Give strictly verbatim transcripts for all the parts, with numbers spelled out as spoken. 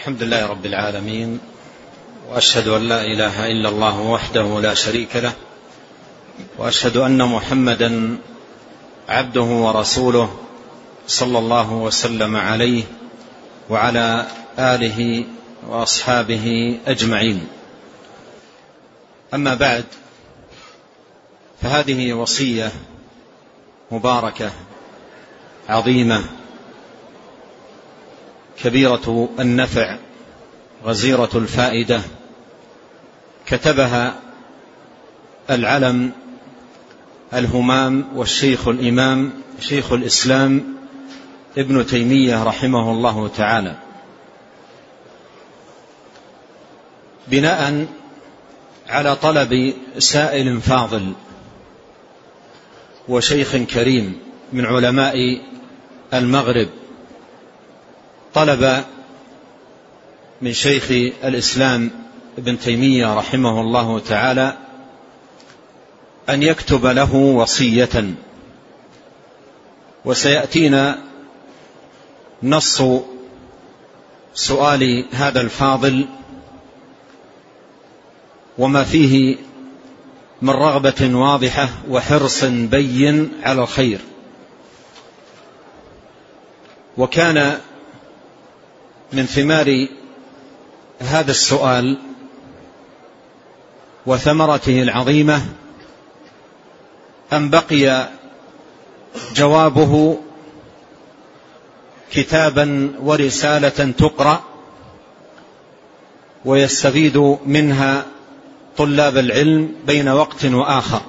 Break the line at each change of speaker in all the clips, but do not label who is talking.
الحمد لله رب العالمين، وأشهد أن لا إله إلا الله وحده لا شريك له، وأشهد أن محمدا عبده ورسوله صلى الله وسلم عليه وعلى آله وأصحابه أجمعين. أما بعد، فهذه وصية مباركة عظيمة كبيرة النفع غزيرة الفائدة، كتبها العلم الهمام والشيخ الإمام شيخ الإسلام ابن تيمية رحمه الله تعالى، بناء على طلب سائل فاضل وشيخ كريم من علماء المغرب، طلب من شيخ الإسلام ابن تيمية رحمه الله تعالى أن يكتب له وصية، وسيأتينا نص سؤال هذا الفاضل وما فيه من رغبة واضحة وحرص بين على الخير. وكان من ثمار هذا السؤال وثمرته العظيمة أن بقي جوابه كتابا ورسالة تقرأ ويستفيد منها طلاب العلم بين وقت وآخر.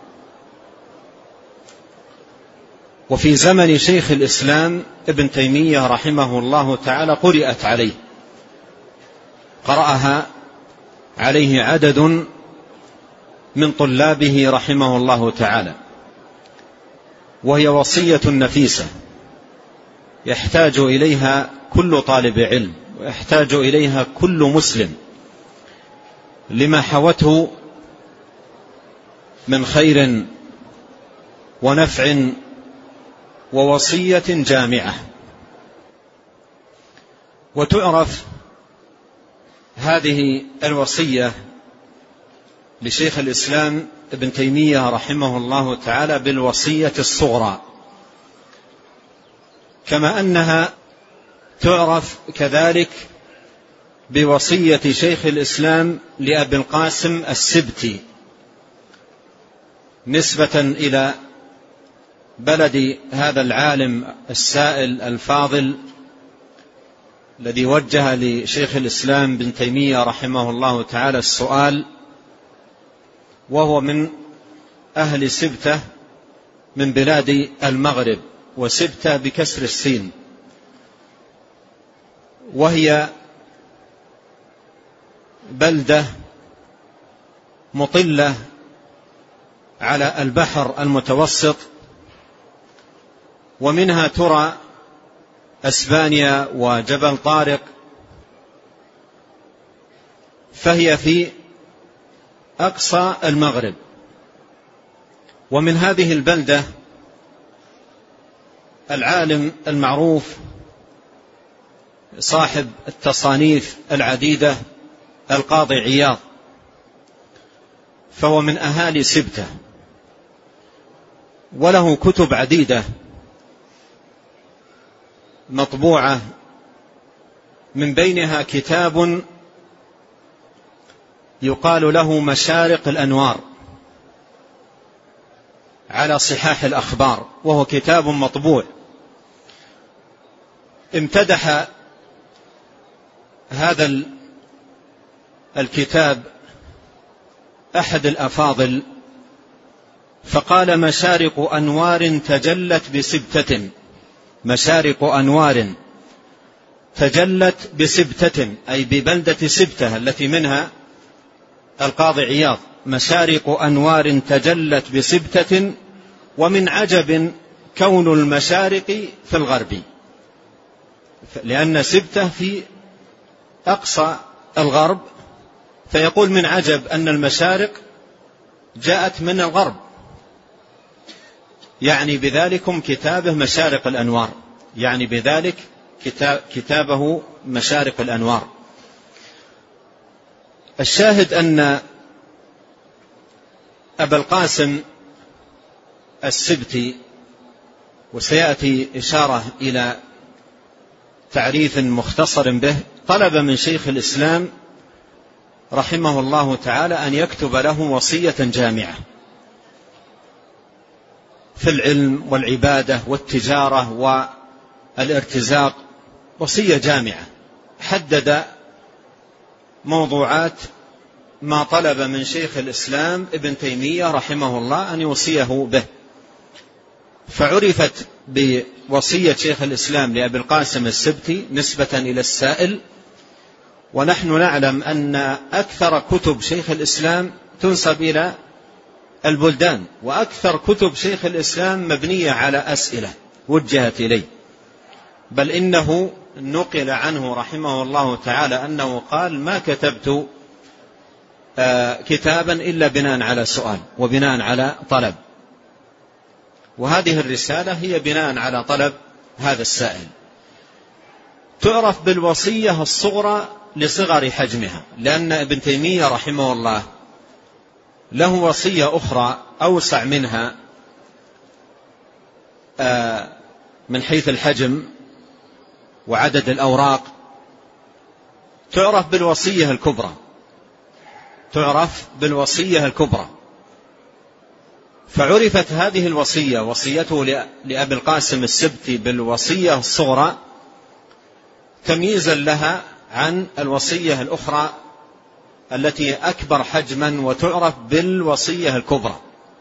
وفي زمن شيخ الإسلام ابن تيمية رحمه الله تعالى قرأت عليه قرأها عليه عدد من طلابه رحمه الله تعالى، وهي وصية نفيسة يحتاج إليها كل طالب علم ويحتاج إليها كل مسلم، لما حوته من خير ونفع ووصية جامعة. وتعرف هذه الوصية لشيخ الإسلام ابن تيمية رحمه الله تعالى بالوصية الصغرى، كما أنها تعرف كذلك بوصية شيخ الإسلام لأبي القاسم السبتي، نسبة إلى بلد هذا العالم السائل الفاضل الذي وجه لشيخ الإسلام بن تيمية رحمه الله تعالى السؤال، وهو من أهل سبتة من بلاد المغرب، وسبتة بكسر السين، وهي بلدة مطلة على البحر المتوسط، ومنها ترى أسبانيا وجبل طارق، فهي في أقصى المغرب. ومن هذه البلدة العالم المعروف صاحب التصانيف العديدة القاضي عياض، فهو من أهالي سبتة، وله كتب عديدة مطبوعة، من بينها كتاب يقال له مشارق الأنوار على صحاح الأخبار، وهو كتاب مطبوع. امتدح هذا الكتاب أحد الأفاضل فقال: مشارق أنوار تجلت بسبتة، مشارق أنوار تجلت بسبتة، أي ببلدة سبتة التي منها القاضي عياض. مشارق أنوار تجلت بسبتة، ومن عجب كون المشارق في الغرب، لأن سبتة في أقصى الغرب، فيقول من عجب أن المشارق جاءت من الغرب، يعني بذلكم كتابه مشارق الأنوار، يعني بذلك كتاب كتابه مشارق الأنوار. الشاهد أن أبا القاسم السبتي، وسيأتي إشارة إلى تعريف مختصر به، طلب من شيخ الإسلام رحمه الله تعالى أن يكتب له وصية جامعة في العلم والعبادة والتجارة والارتزاق، وصية جامعة حدد موضوعات ما طلب من شيخ الإسلام ابن تيمية رحمه الله أن يوصيه به، فعرفت بوصية شيخ الإسلام لأبي القاسم السبتي نسبة إلى السائل. ونحن نعلم أن أكثر كتب شيخ الإسلام تنسب إلى البلدان، وأكثر كتب شيخ الإسلام مبنية على أسئلة وجهت إليه، بل إنه نقل عنه رحمه الله تعالى أنه قال: ما كتبت كتابا إلا بناء على سؤال وبناء على طلب، وهذه الرسالة هي بناء على طلب هذا السائل. تعرف بالوصية الصغرى لصغر حجمها، لأن ابن تيمية رحمه الله له وصية أخرى أوسع منها من حيث الحجم وعدد الأوراق، تعرف بالوصية الكبرى، تعرف بالوصية الكبرى. فعرفت هذه الوصية، وصيته لأبي القاسم السبتي، بالوصية الصغرى تمييزا لها عن الوصية الأخرى التي أكبر حجما وتعرف بالوصية الكبرى.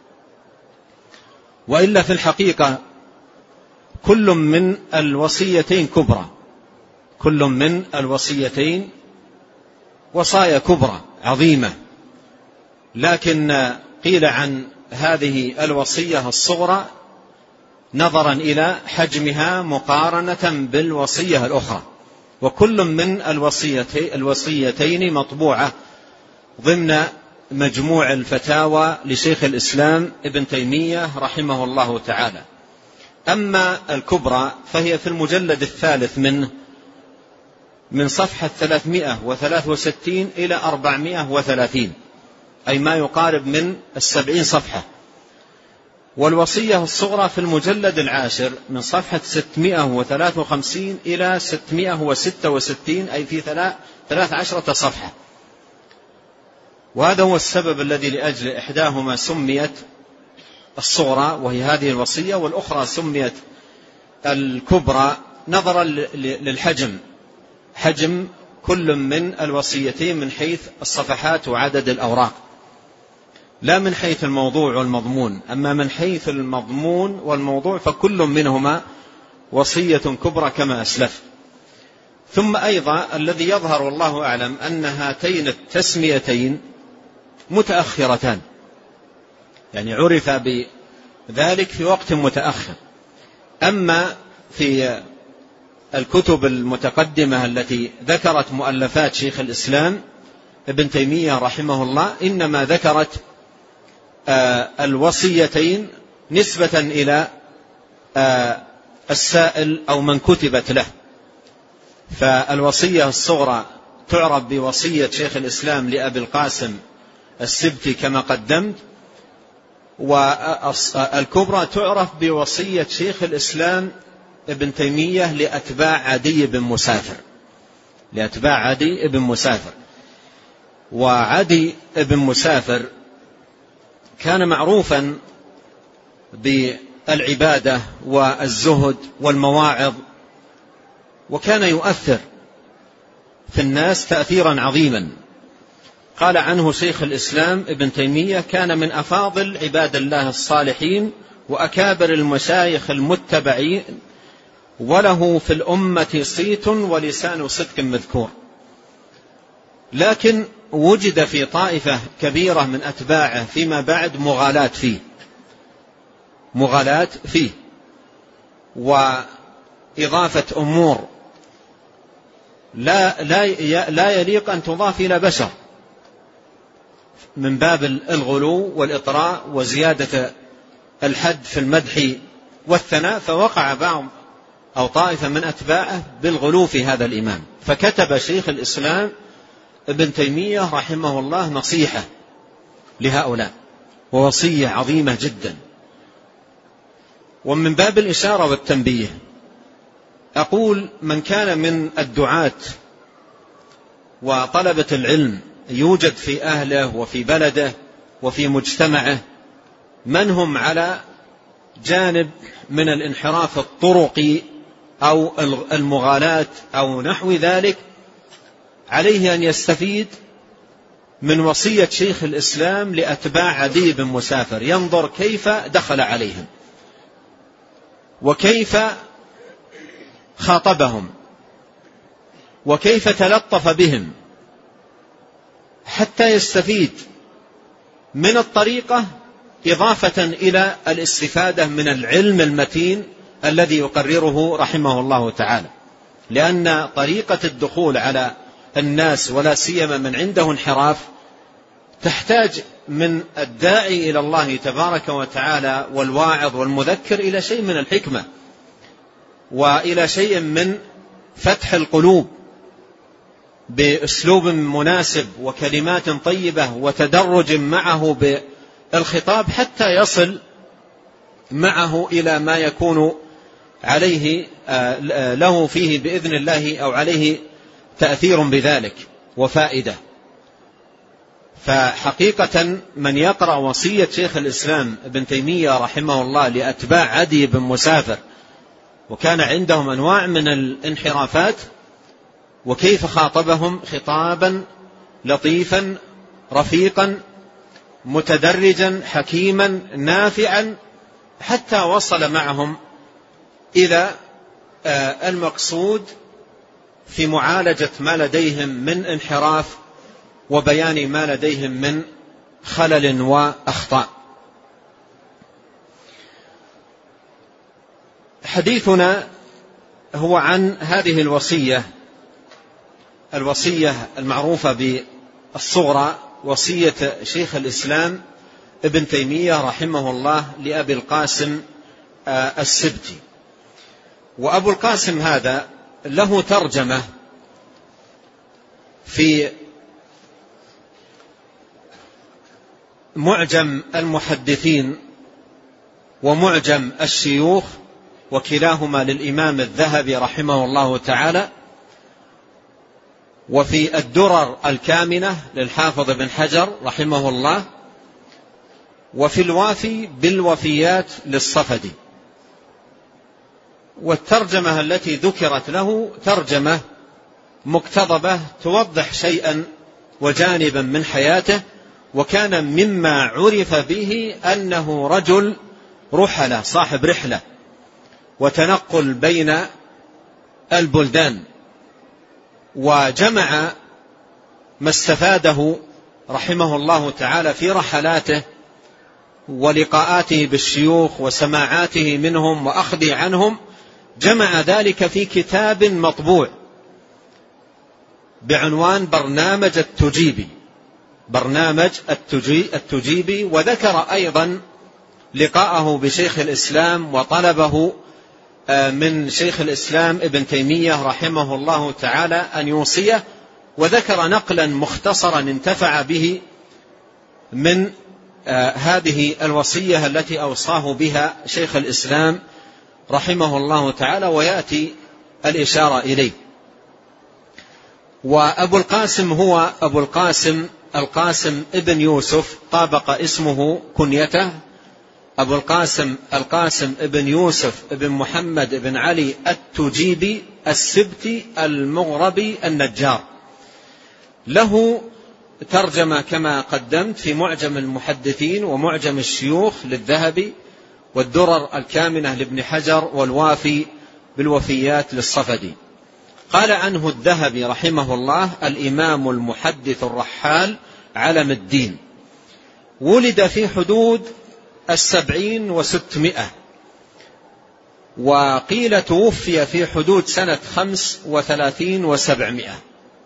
وإلا في الحقيقة كل من الوصيتين كبرى، كل من الوصيتين وصايا كبرى عظيمة، لكن قيل عن هذه الوصية الصغرى نظرا إلى حجمها مقارنة بالوصية الأخرى، وكل من الوصيتين مطبوعة ضمن مجموع الفتاوى لشيخ الإسلام ابن تيمية رحمه الله تعالى. أما الكبرى فهي في المجلد الثالث منه، من صفحة ثلاثمائة وثلاثة وستين إلى أربعمائة وثلاثين، أي ما يقارب من السبعين صفحة. والوصية الصغرى في المجلد العاشر من صفحة ستمائة وثلاثة وخمسين إلى ستمائة وستة وستين، أي في ثلاث عشرة صفحة. وهذا هو السبب الذي لأجل إحداهما سميت الصغرى وهي هذه الوصية، والأخرى سميت الكبرى نظرا للحجم، حجم كل من الوصيتين من حيث الصفحات وعدد الأوراق، لا من حيث الموضوع والمضمون. أما من حيث المضمون والموضوع فكل منهما وصية كبرى كما أسلف. ثم أيضا الذي يظهر والله أعلم أن هاتين التسميتين متأخرتان، يعني عرف بذلك في وقت متأخر. أما في الكتب المتقدمة التي ذكرت مؤلفات شيخ الإسلام ابن تيمية رحمه الله إنما ذكرت الوصيتين نسبة إلى السائل أو من كتبت له. فالوصية الصغرى تعرف بوصية شيخ الإسلام لأبي القاسم السبتي كما قدمت، والكبرى تعرف بوصية شيخ الإسلام ابن تيمية لأتباع عدي بن مسافر، لأتباع عدي بن مسافر. وعدي بن مسافر كان معروفا بالعبادة والزهد والمواعظ، وكان يؤثر في الناس تأثيرا عظيما. قال عنه شيخ الإسلام ابن تيمية: كان من أفاضل عباد الله الصالحين وأكابر المشايخ المتبعين، وله في الأمة صيت ولسان صدق مذكور. لكن وجد في طائفة كبيرة من أتباعه فيما بعد مغالاة فيه، مغالاة فيه وإضافة أمور لا, لا, لا يليق أن تضاف إلى بشر من باب الغلو والإطراء وزيادة الحد في المدح والثناء. فوقع بعض أو طائفة من أتباعه بالغلو في هذا الإمام، فكتب شيخ الإسلام ابن تيمية رحمه الله نصيحة لهؤلاء ووصية عظيمة جدا. ومن باب الإشارة والتنبيه أقول من كان من الدعاة وطلبة العلم يوجد في أهله وفي بلده وفي مجتمعه من هم على جانب من الانحراف الطرقي أو المغالاة أو نحو ذلك، عليه أن يستفيد من وصية شيخ الإسلام لأتباع عدي بن مسافر، ينظر كيف دخل عليهم وكيف خاطبهم وكيف تلطف بهم، حتى يستفيد من الطريقة إضافة إلى الاستفادة من العلم المتين الذي يقرره رحمه الله تعالى. لأن طريقة الدخول على الناس ولا سيما من عنده انحراف تحتاج من الداعي إلى الله تبارك وتعالى والواعظ والمذكر إلى شيء من الحكمة وإلى شيء من فتح القلوب بأسلوب مناسب وكلمات طيبة وتدرج معه بالخطاب حتى يصل معه إلى ما يكون عليه له فيه بإذن الله أو عليه تأثير بذلك وفائدة. فحقيقة من يقرأ وصية شيخ الإسلام ابن تيمية رحمه الله لأتباع عدي بن مسافر وكان عندهم أنواع من الانحرافات وكيف خاطبهم خطابا لطيفا رفيقا متدرجا حكيما نافعا حتى وصل معهم إلى المقصود في معالجة ما لديهم من انحراف وبيان ما لديهم من خلل وأخطاء. حديثنا هو عن هذه الوصية الوصية المعروفة بالصغرى، وصية شيخ الإسلام ابن تيمية رحمه الله لأبي القاسم السبتي. وأبو القاسم هذا له ترجمة في معجم المحدثين ومعجم الشيوخ، وكلاهما للإمام الذهبي رحمه الله تعالى، وفي الدرر الكامنة للحافظ بن حجر رحمه الله، وفي الوافي بالوفيات للصفدي. والترجمة التي ذكرت له ترجمة مقتضبة توضح شيئا وجانبا من حياته، وكان مما عرف به أنه رجل رحلة صاحب رحلة وتنقل بين البلدان، وجمع ما استفاده رحمه الله تعالى في رحلاته ولقاءاته بالشيوخ وسماعاته منهم وأخذه عنهم، جمع ذلك في كتاب مطبوع بعنوان برنامج التجيبي برنامج التجيبي وذكر أيضا لقاءه بشيخ الإسلام وطلبه من شيخ الإسلام ابن تيمية رحمه الله تعالى أن يوصيه، وذكر نقلا مختصرا انتفع به من هذه الوصية التي أوصاه بها شيخ الإسلام رحمه الله تعالى، ويأتي الإشارة إليه. وأبو القاسم هو أبو القاسم القاسم ابن يوسف، طابق اسمه كنيته أبو القاسم القاسم ابن يوسف ابن محمد ابن علي التجيبي السبتي المغربي النجار. له ترجمة كما قدمت في معجم المحدثين ومعجم الشيوخ للذهبي، والدرر الكامنة لابن حجر، والوافي بالوفيات للصفدي. قال عنه الذهبي رحمه الله: الإمام المحدث الرحال علم الدين، ولد في حدود السبعين وستمائة، وقيل توفي في حدود سنة خمس وثلاثين وسبعمائة.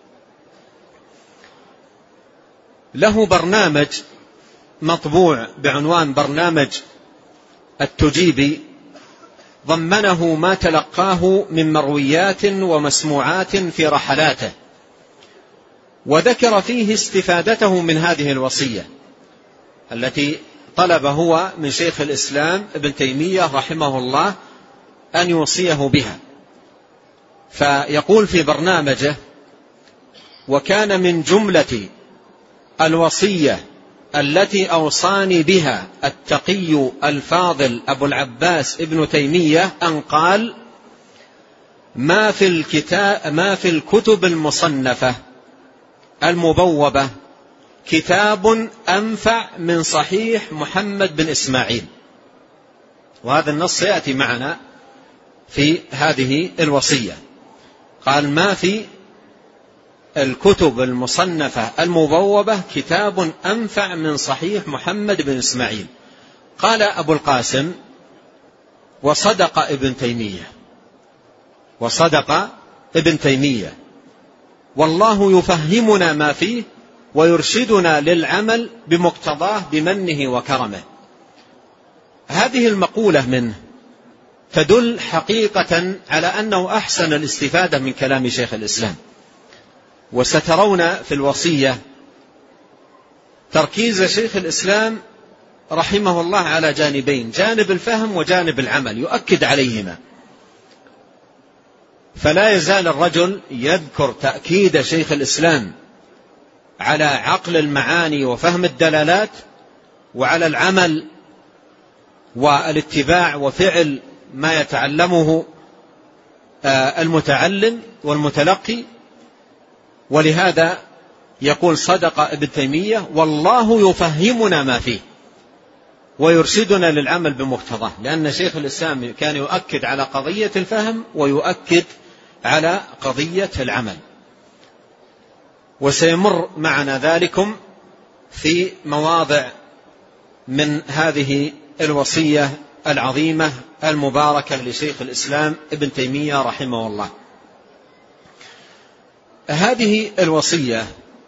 له برنامج مطبوع بعنوان برنامج التجيبي، ضمنه ما تلقاه من مرويات ومسموعات في رحلاته، وذكر فيه استفادته من هذه الوصية التي طلب هو من شيخ الإسلام ابن تيمية رحمه الله أن يوصيه بها. فيقول في برنامجه: وكان من جملة الوصية التي أوصاني بها التقي الفاضل أبو العباس ابن تيمية أن قال: ما في الكتاب ما في الكتب المصنفة المبوبة كتاب أنفع من صحيح محمد بن إسماعيل. وهذا النص يأتي معنا في هذه الوصية. قال: ما في الكتب المصنفة المبوبة كتاب أنفع من صحيح محمد بن إسماعيل. قال أبو القاسم: وصدق ابن تيمية وصدق ابن تيمية والله يفهمنا ما فيه ويرشدنا للعمل بمقتضاه بمنه وكرمه. هذه المقولة منه تدل حقيقة على أنه أحسن الاستفادة من كلام شيخ الإسلام. وسترون في الوصية تركيز شيخ الإسلام رحمه الله على جانبين: جانب الفهم وجانب العمل، يؤكد عليهما. فلا يزال الرجل يذكر تأكيد شيخ الإسلام على عقل المعاني وفهم الدلالات، وعلى العمل والاتباع وفعل ما يتعلمه المتعلم والمتلقي. ولهذا يقول: صدق ابن تيمية والله يفهمنا ما فيه ويرشدنا للعمل بمقتضاه، لأن شيخ الإسلام كان يؤكد على قضية الفهم ويؤكد على قضية العمل. وسيمر معنا ذلكم في مواضع من هذه الوصية العظيمة المباركة لشيخ الإسلام ابن تيمية رحمه الله. هذه الوصية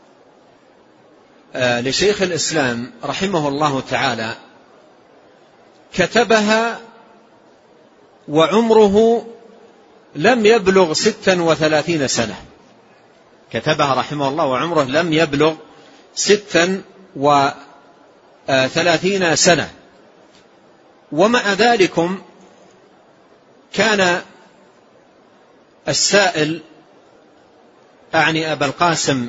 لشيخ الإسلام رحمه الله تعالى كتبها وعمره لم يبلغ ستا وثلاثين سنة. كتبها رحمه الله وعمره لم يبلغ ستا وثلاثين سنة. ومع ذلك كان السائل أعني أبا القاسم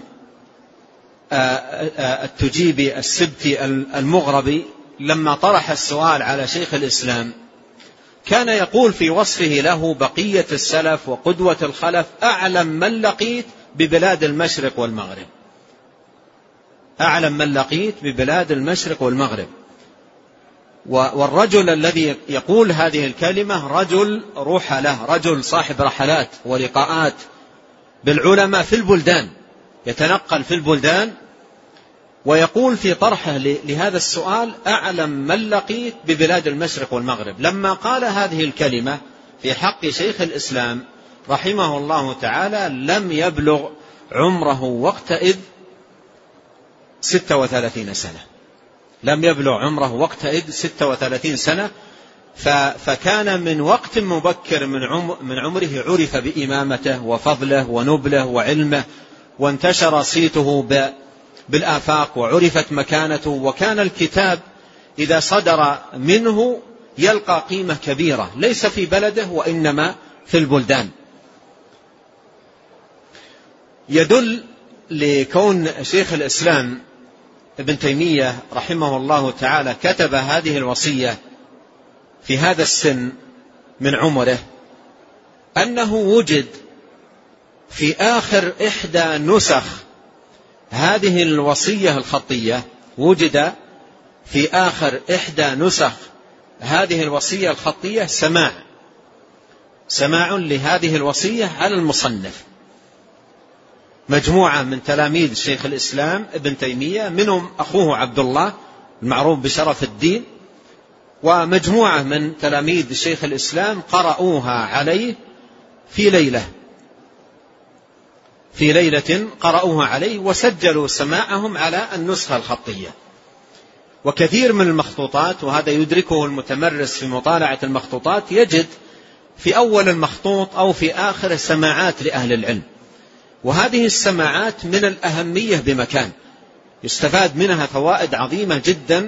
التجيبي السبتي المغربي لما طرح السؤال على شيخ الإسلام كان يقول في وصفه له: بقية السلف وقدوة الخلف أعلم من لقيت ببلاد المشرق والمغرب. أعلم من لقيت ببلاد المشرق والمغرب. والرجل الذي يقول هذه الكلمة رجل رحلة، رجل صاحب رحلات ولقاءات بالعلماء في البلدان، يتنقل في البلدان، ويقول في طرحه لهذا السؤال: أعلم من لقيت ببلاد المشرق والمغرب. لما قال هذه الكلمة في حق شيخ الإسلام رحمه الله تعالى لم يبلغ عمره وقتئذ ستة وثلاثين سنة، لم يبلغ عمره وقتئذ ستة وثلاثين سنة. فكان من وقت مبكر من عمره عرف بإمامته وفضله ونبله وعلمه، وانتشر صيته بالآفاق وعرفت مكانته. وكان الكتاب إذا صدر منه يلقى قيمة كبيرة ليس في بلده وإنما في البلدان. يدل لكون شيخ الإسلام ابن تيمية رحمه الله تعالى كتب هذه الوصية في هذا السن من عمره أنه وجد في آخر إحدى نسخ هذه الوصية الخطية، وجد في آخر إحدى نسخ هذه الوصية الخطية سماع سماع لهذه الوصية على المصنف. مجموعة من تلاميذ شيخ الإسلام ابن تيمية، منهم أخوه عبد الله المعروف بشرف الدين، ومجموعة من تلاميذ شيخ الإسلام قرأوها عليه في ليلة في ليلة قرأوها عليه وسجلوا سماعهم على النسخة الخطية. وكثير من المخطوطات، وهذا يدركه المتمرس في مطالعة المخطوطات، يجد في أول المخطوط أو في آخر سماعات لأهل العلم. وهذه السماعات من الأهمية بمكان، يستفاد منها فوائد عظيمة جدا.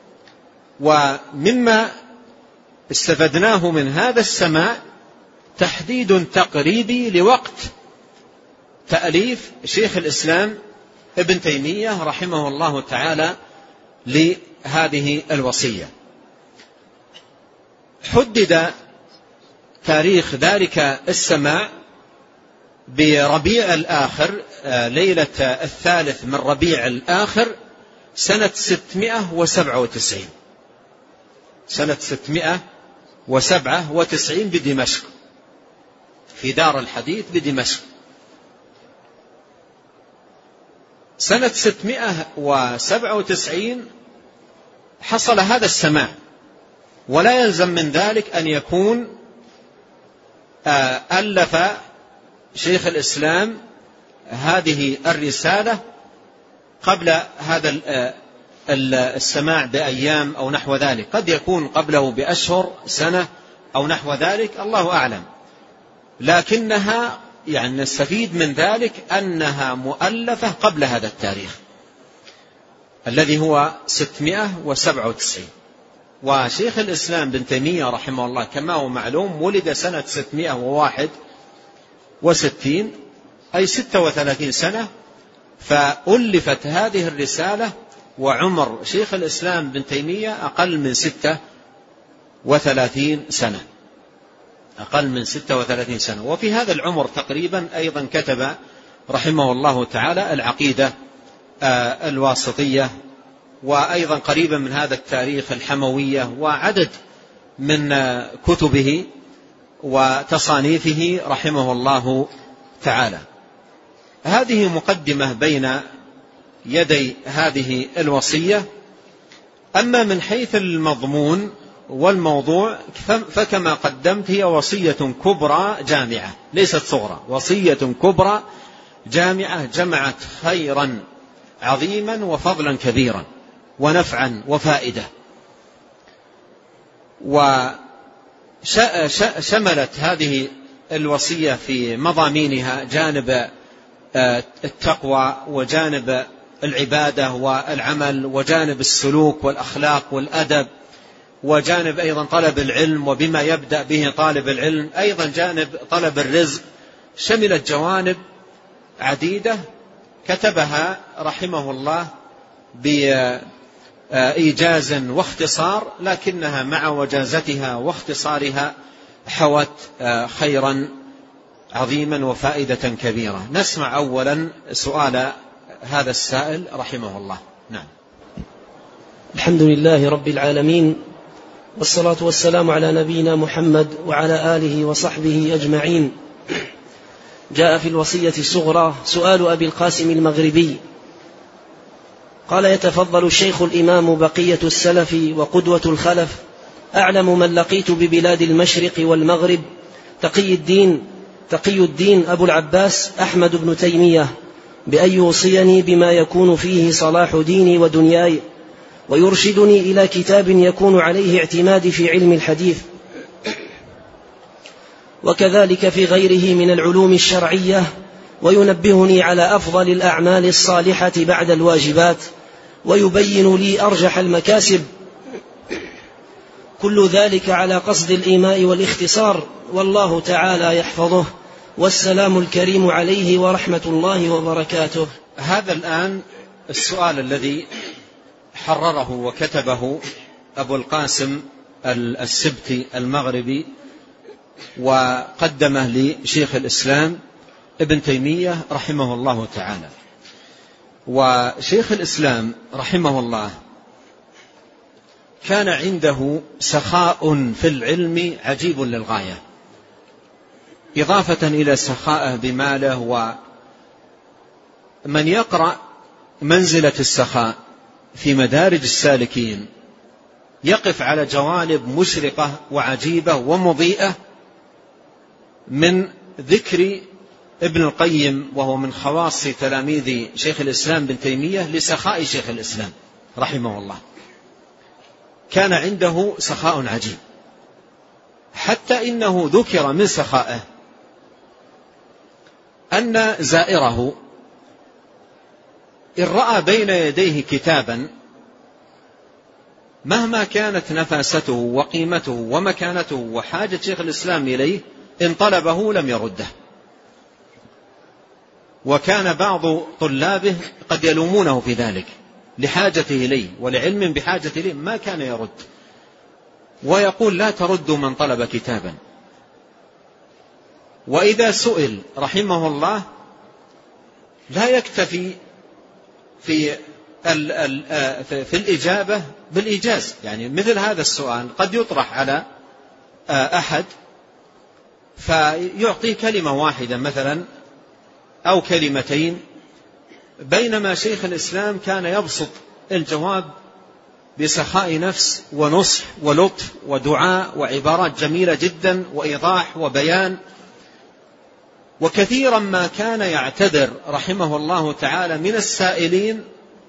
ومما استفدناه من هذا السماع تحديد تقريبي لوقت تأليف شيخ الإسلام ابن تيمية رحمه الله تعالى لهذه الوصية. حدد تاريخ ذلك السماع بربيع الآخر، ليلة الثالث من ربيع الآخر سنة ستمائة وسبعة وتسعين، سنة ستمائة وسبعة وتسعين بدمشق، في دار الحديث بدمشق. سنة ستمائة وسبعة وتسعين حصل هذا السماع، ولا يلزم من ذلك أن يكون ألف شيخ الإسلام هذه الرسالة قبل هذا السماع بأيام أو نحو ذلك، قد يكون قبله بأشهر، سنة أو نحو ذلك، الله أعلم. لكنها يعني نستفيد من ذلك أنها مؤلفة قبل هذا التاريخ الذي هو ستمائة وسبعة وتسعين. وشيخ الإسلام بن تيمية رحمه الله كما هو معلوم ولد سنة ستمائة وواحد وستين، أي ستة وثلاثين سنة، فألفت هذه الرسالة وعمر شيخ الإسلام بن تيمية أقل من ستة وثلاثين سنة، أقل من ستة وثلاثين سنة. وفي هذا العمر تقريبا أيضا كتب رحمه الله تعالى العقيدة الواسطية، وأيضا قريبا من هذا التاريخ الحموية، وعدد من كتبه وتصانيفه رحمه الله تعالى. هذه مقدمة بين يدي هذه الوصية. أما من حيث المضمون والموضوع فكما قدمت هي وصية كبرى جامعة ليست صغرى، وصية كبرى جامعة جمعت خيرا عظيما وفضلا كبيرا ونفعا وفائدة. وشملت هذه الوصية في مضامينها جانب التقوى، وجانب العبادة والعمل، وجانب السلوك والأخلاق والأدب، وجانب أيضا طلب العلم وبما يبدأ به طالب العلم، أيضا جانب طلب الرزق. شملت جوانب عديدة كتبها رحمه الله بإيجاز واختصار، لكنها مع وجازتها واختصارها حوت خيرا عظيما وفائدة كبيرة. نسمع أولا سؤال هذا السائل رحمه الله. نعم.
الحمد لله رب العالمين، والصلاة والسلام على نبينا محمد وعلى آله وصحبه أجمعين. جاء في الوصية الصغرى سؤال أبي القاسم المغربي قال: يتفضل الشيخ الإمام بقية السلف وقدوة الخلف، أعلم من لقيت ببلاد المشرق والمغرب تقي الدين تقي الدين أبو العباس أحمد بن تيمية، بأن يوصيني بما يكون فيه صلاح ديني ودنياي، ويرشدني إلى كتاب يكون عليه اعتمادي في علم الحديث، وكذلك في غيره من العلوم الشرعية، وينبهني على أفضل الأعمال الصالحة بعد الواجبات، ويبين لي أرجح المكاسب، كل ذلك على قصد الإيماء والاختصار، والله تعالى يحفظه، والسلام الكريم عليه ورحمة الله وبركاته.
هذا الآن السؤال الذي حرره وكتبه أبو القاسم السبتي المغربي وقدمه لشيخ الإسلام ابن تيمية رحمه الله تعالى. وشيخ الإسلام رحمه الله كان عنده سخاء في العلم عجيب للغاية، إضافة إلى سخاءه بماله. ومن يقرأ منزلة السخاء في مدارج السالكين يقف على جوانب مشرقة وعجيبة ومضيئة من ذكر ابن القيم، وهو من خواص تلاميذ شيخ الإسلام بن تيمية، لسخاء شيخ الإسلام رحمه الله. كان عنده سخاء عجيب، حتى إنه ذكر من سخائه أن زائره إن رأى بين يديه كتابا مهما كانت نفاسته وقيمته ومكانته وحاجة شيخ الإسلام إليه، إن طلبه لم يرده. وكان بعض طلابه قد يلومونه في ذلك لحاجته إليه ولعلم بحاجة إليه، ما كان يرد، ويقول لا تردوا من طلب كتابا. وإذا سئل رحمه الله لا يكتفي في في الإجابة بالإيجاز، يعني مثل هذا السؤال قد يطرح على أحد فيعطيه كلمة واحدة مثلا أو كلمتين، بينما شيخ الإسلام كان يبسط الجواب بسخاء نفس ونصح ولطف ودعاء وعبارات جميلة جدا وإيضاح وبيان. وكثيرا ما كان يعتذر رحمه الله تعالى من السائلين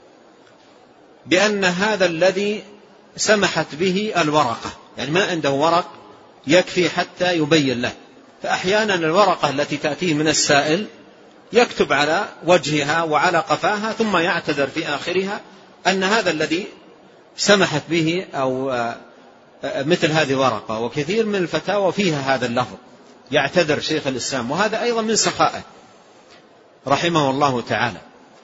بأن هذا الذي سمحت به الورقة، يعني ما عنده ورق يكفي حتى يبين له، فأحيانا الورقة التي تأتيه من السائل يكتب على وجهها وعلى قفاها ثم يعتذر في آخرها أن هذا الذي سمحت به أو مثل هذه ورقة. وكثير من الفتاوى فيها هذا اللفظ، يعتذر شيخ الإسلام، وهذا أيضا من سخائه رحمه الله تعالى.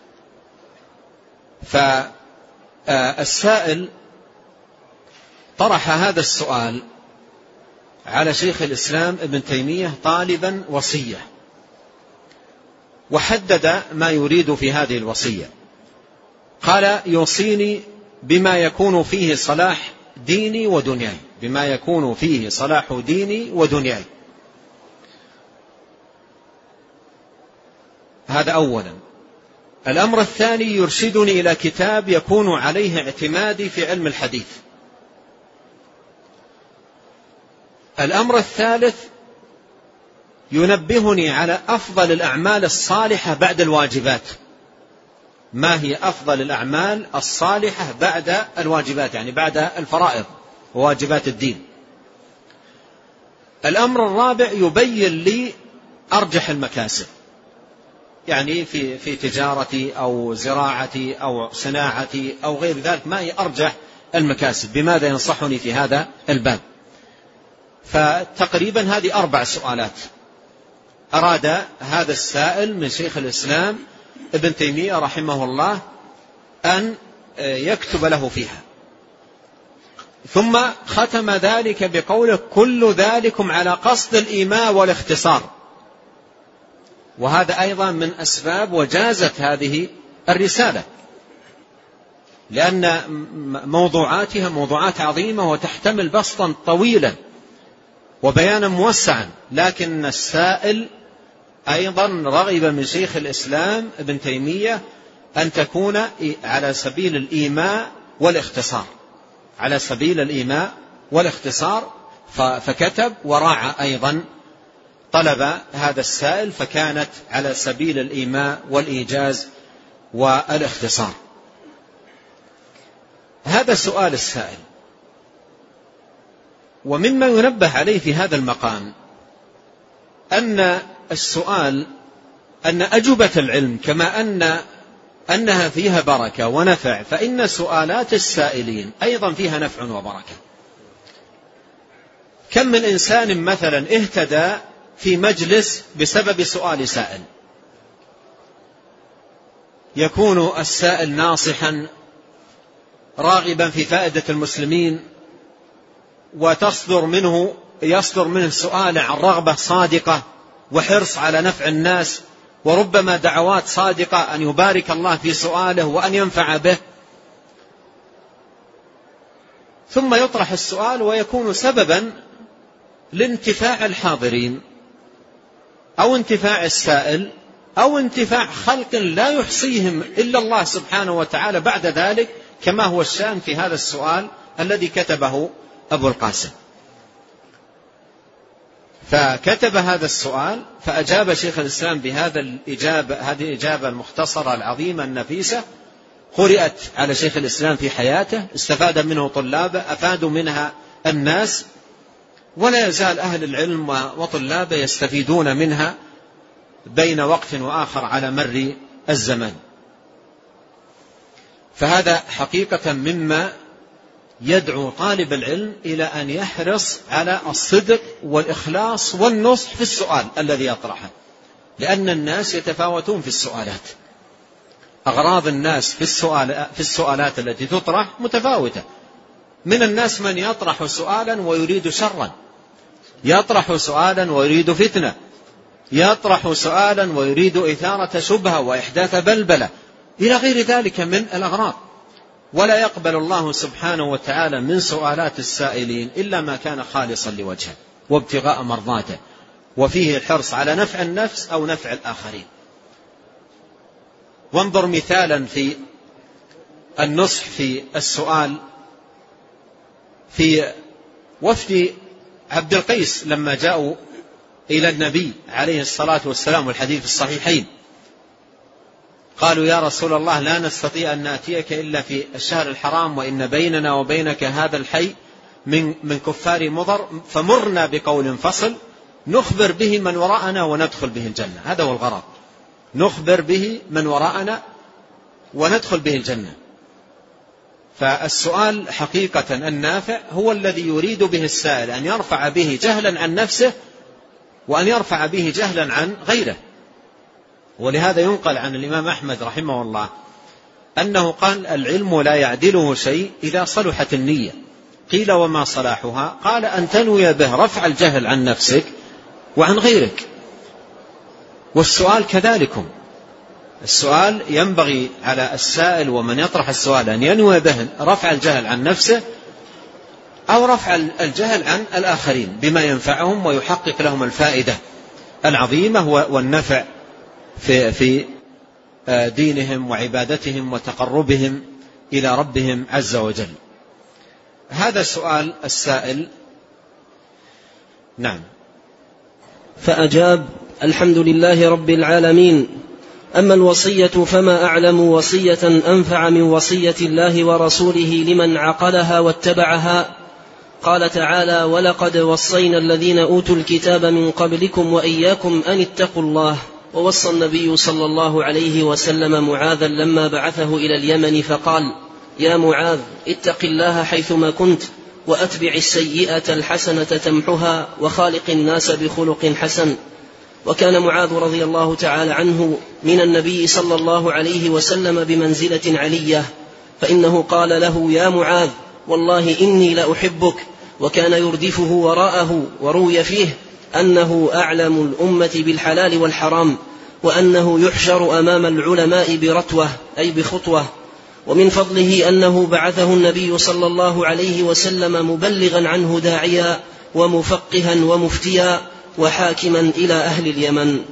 فالسائل طرح هذا السؤال على شيخ الإسلام ابن تيمية طالبا وصية، وحدد ما يريد في هذه الوصية. قال يوصيني بما يكون فيه صلاح ديني ودنياي، بما يكون فيه صلاح ديني ودنياي. هذا أولا. الأمر الثاني يرشدني إلى كتاب يكون عليه اعتمادي في علم الحديث. الأمر الثالث ينبهني على أفضل الأعمال الصالحة بعد الواجبات. ما هي أفضل الأعمال الصالحة بعد الواجبات، يعني بعد الفرائض وواجبات الدين. الأمر الرابع يبين لي أرجح المكاسب، يعني في في تجارتي أو زراعتي أو صناعتي أو غير ذلك، ما هي أرجح المكاسب، بماذا ينصحني في هذا الباب. فتقريبا هذه أربع سؤالات أراد هذا السائل من شيخ الإسلام ابن تيمية رحمه الله أن يكتب له فيها. ثم ختم ذلك بقوله كل ذلكم على قصد الإيماء والاختصار. وهذا أيضا من أسباب وجازت هذه الرسالة، لأن موضوعاتها موضوعات عظيمة وتحتمل بسطا طويلا وبيانا موسعا، لكن السائل أيضا رغب من شيخ الإسلام ابن تيمية أن تكون على سبيل الإيماء والاختصار، على سبيل الإيماء والاختصار. فكتب وراعى أيضا طلب هذا السائل، فكانت على سبيل الإيماء والإيجاز والاختصار. هذا سؤال السائل. ومما ينبه عليه في هذا المقام أن السؤال أن أجوبة العلم كما أن أنها فيها بركة ونفع، فإن سؤالات السائلين أيضا فيها نفع وبركة. كم من إنسان مثلا اهتدى في مجلس بسبب سؤال سائل، يكون السائل ناصحا راغبا في فائدة المسلمين، وتصدر منه يصدر منه السؤال عن رغبة صادقة وحرص على نفع الناس، وربما دعوات صادقة أن يبارك الله في سؤاله وأن ينفع به. ثم يطرح السؤال ويكون سببا لانتفاع الحاضرين أو انتفاع السائل أو انتفاع خلق لا يحصيهم إلا الله سبحانه وتعالى بعد ذلك، كما هو الشأن في هذا السؤال الذي كتبه أبو القاسم. فكتب هذا السؤال فأجاب شيخ الإسلام بهذا الإجابة، هذه الإجابة المختصرة العظيمة النفيسة، قرأت على شيخ الإسلام في حياته، استفاد منه طلابه، أفادوا منها الناس، ولا يزال أهل العلم وطلابه يستفيدون منها بين وقت وآخر على مر الزمان. فهذا حقيقة مما يدعو طالب العلم إلى أن يحرص على الصدق والإخلاص والنصح في السؤال الذي يطرحه، لأن الناس يتفاوتون في السؤالات، أغراض الناس في السؤال في السؤالات التي تطرح متفاوتة. من الناس من يطرح سؤالا ويريد شرا، يطرح سؤالا ويريد فتنة، يطرح سؤالا ويريد إثارة شبهة وإحداث بلبلة إلى غير ذلك من الأغراض. ولا يقبل الله سبحانه وتعالى من سؤالات السائلين إلا ما كان خالصا لوجهه وابتغاء مرضاته، وفيه الحرص على نفع النفس أو نفع الآخرين. وانظر مثالا في النصح في السؤال في وفد عبد القيس لما جاءوا إلى النبي عليه الصلاة والسلام، والحديث الصحيحين، قالوا يا رسول الله لا نستطيع أن نأتيك إلا في الشهر الحرام، وإن بيننا وبينك هذا الحي من, من كفار مضر، فمرنا بقول فصل نخبر به من وراءنا وندخل به الجنة. هذا هو الغرض، نخبر به من وراءنا وندخل به الجنة. فالسؤال حقيقة النافع هو الذي يريد به السائل أن يرفع به جهلا عن نفسه وأن يرفع به جهلا عن غيره. ولهذا ينقل عن الإمام أحمد رحمه الله أنه قال العلم لا يعدله شيء إذا صلحت النية. قيل وما صلاحها؟ قال أن تنوي به رفع الجهل عن نفسك وعن غيرك. والسؤال كذلكم، السؤال ينبغي على السائل ومن يطرح السؤال أن ينوي به رفع الجهل عن نفسه أو رفع الجهل عن الآخرين بما ينفعهم ويحقق لهم الفائدة العظيمة والنفع في في دينهم وعبادتهم وتقربهم إلى ربهم عز وجل. هذا سؤال السائل. نعم.
فأجاب الحمد لله رب العالمين. أما الوصية فما أعلم وصية أنفع من وصية الله ورسوله لمن عقلها واتبعها. قال تعالى ولقد وصينا الذين أوتوا الكتاب من قبلكم وإياكم أن اتقوا الله. ووصى النبي صلى الله عليه وسلم معاذا لما بعثه إلى اليمن فقال يا معاذ اتق الله حيثما كنت وأتبع السيئة الحسنة تمحها وخالق الناس بخلق حسن. وكان معاذ رضي الله تعالى عنه من النبي صلى الله عليه وسلم بمنزلة علية، فإنه قال له يا معاذ والله إني لأحبك، وكان يردفه وراءه. وروي فيه أنه أعلم الأمة بالحلال والحرام، وأنه يحشر أمام العلماء برتوة أي بخطوة. ومن فضله أنه بعثه النبي صلى الله عليه وسلم مبلغا عنه داعيا ومفقها ومفتيا وحاكما إلى أهل اليمن.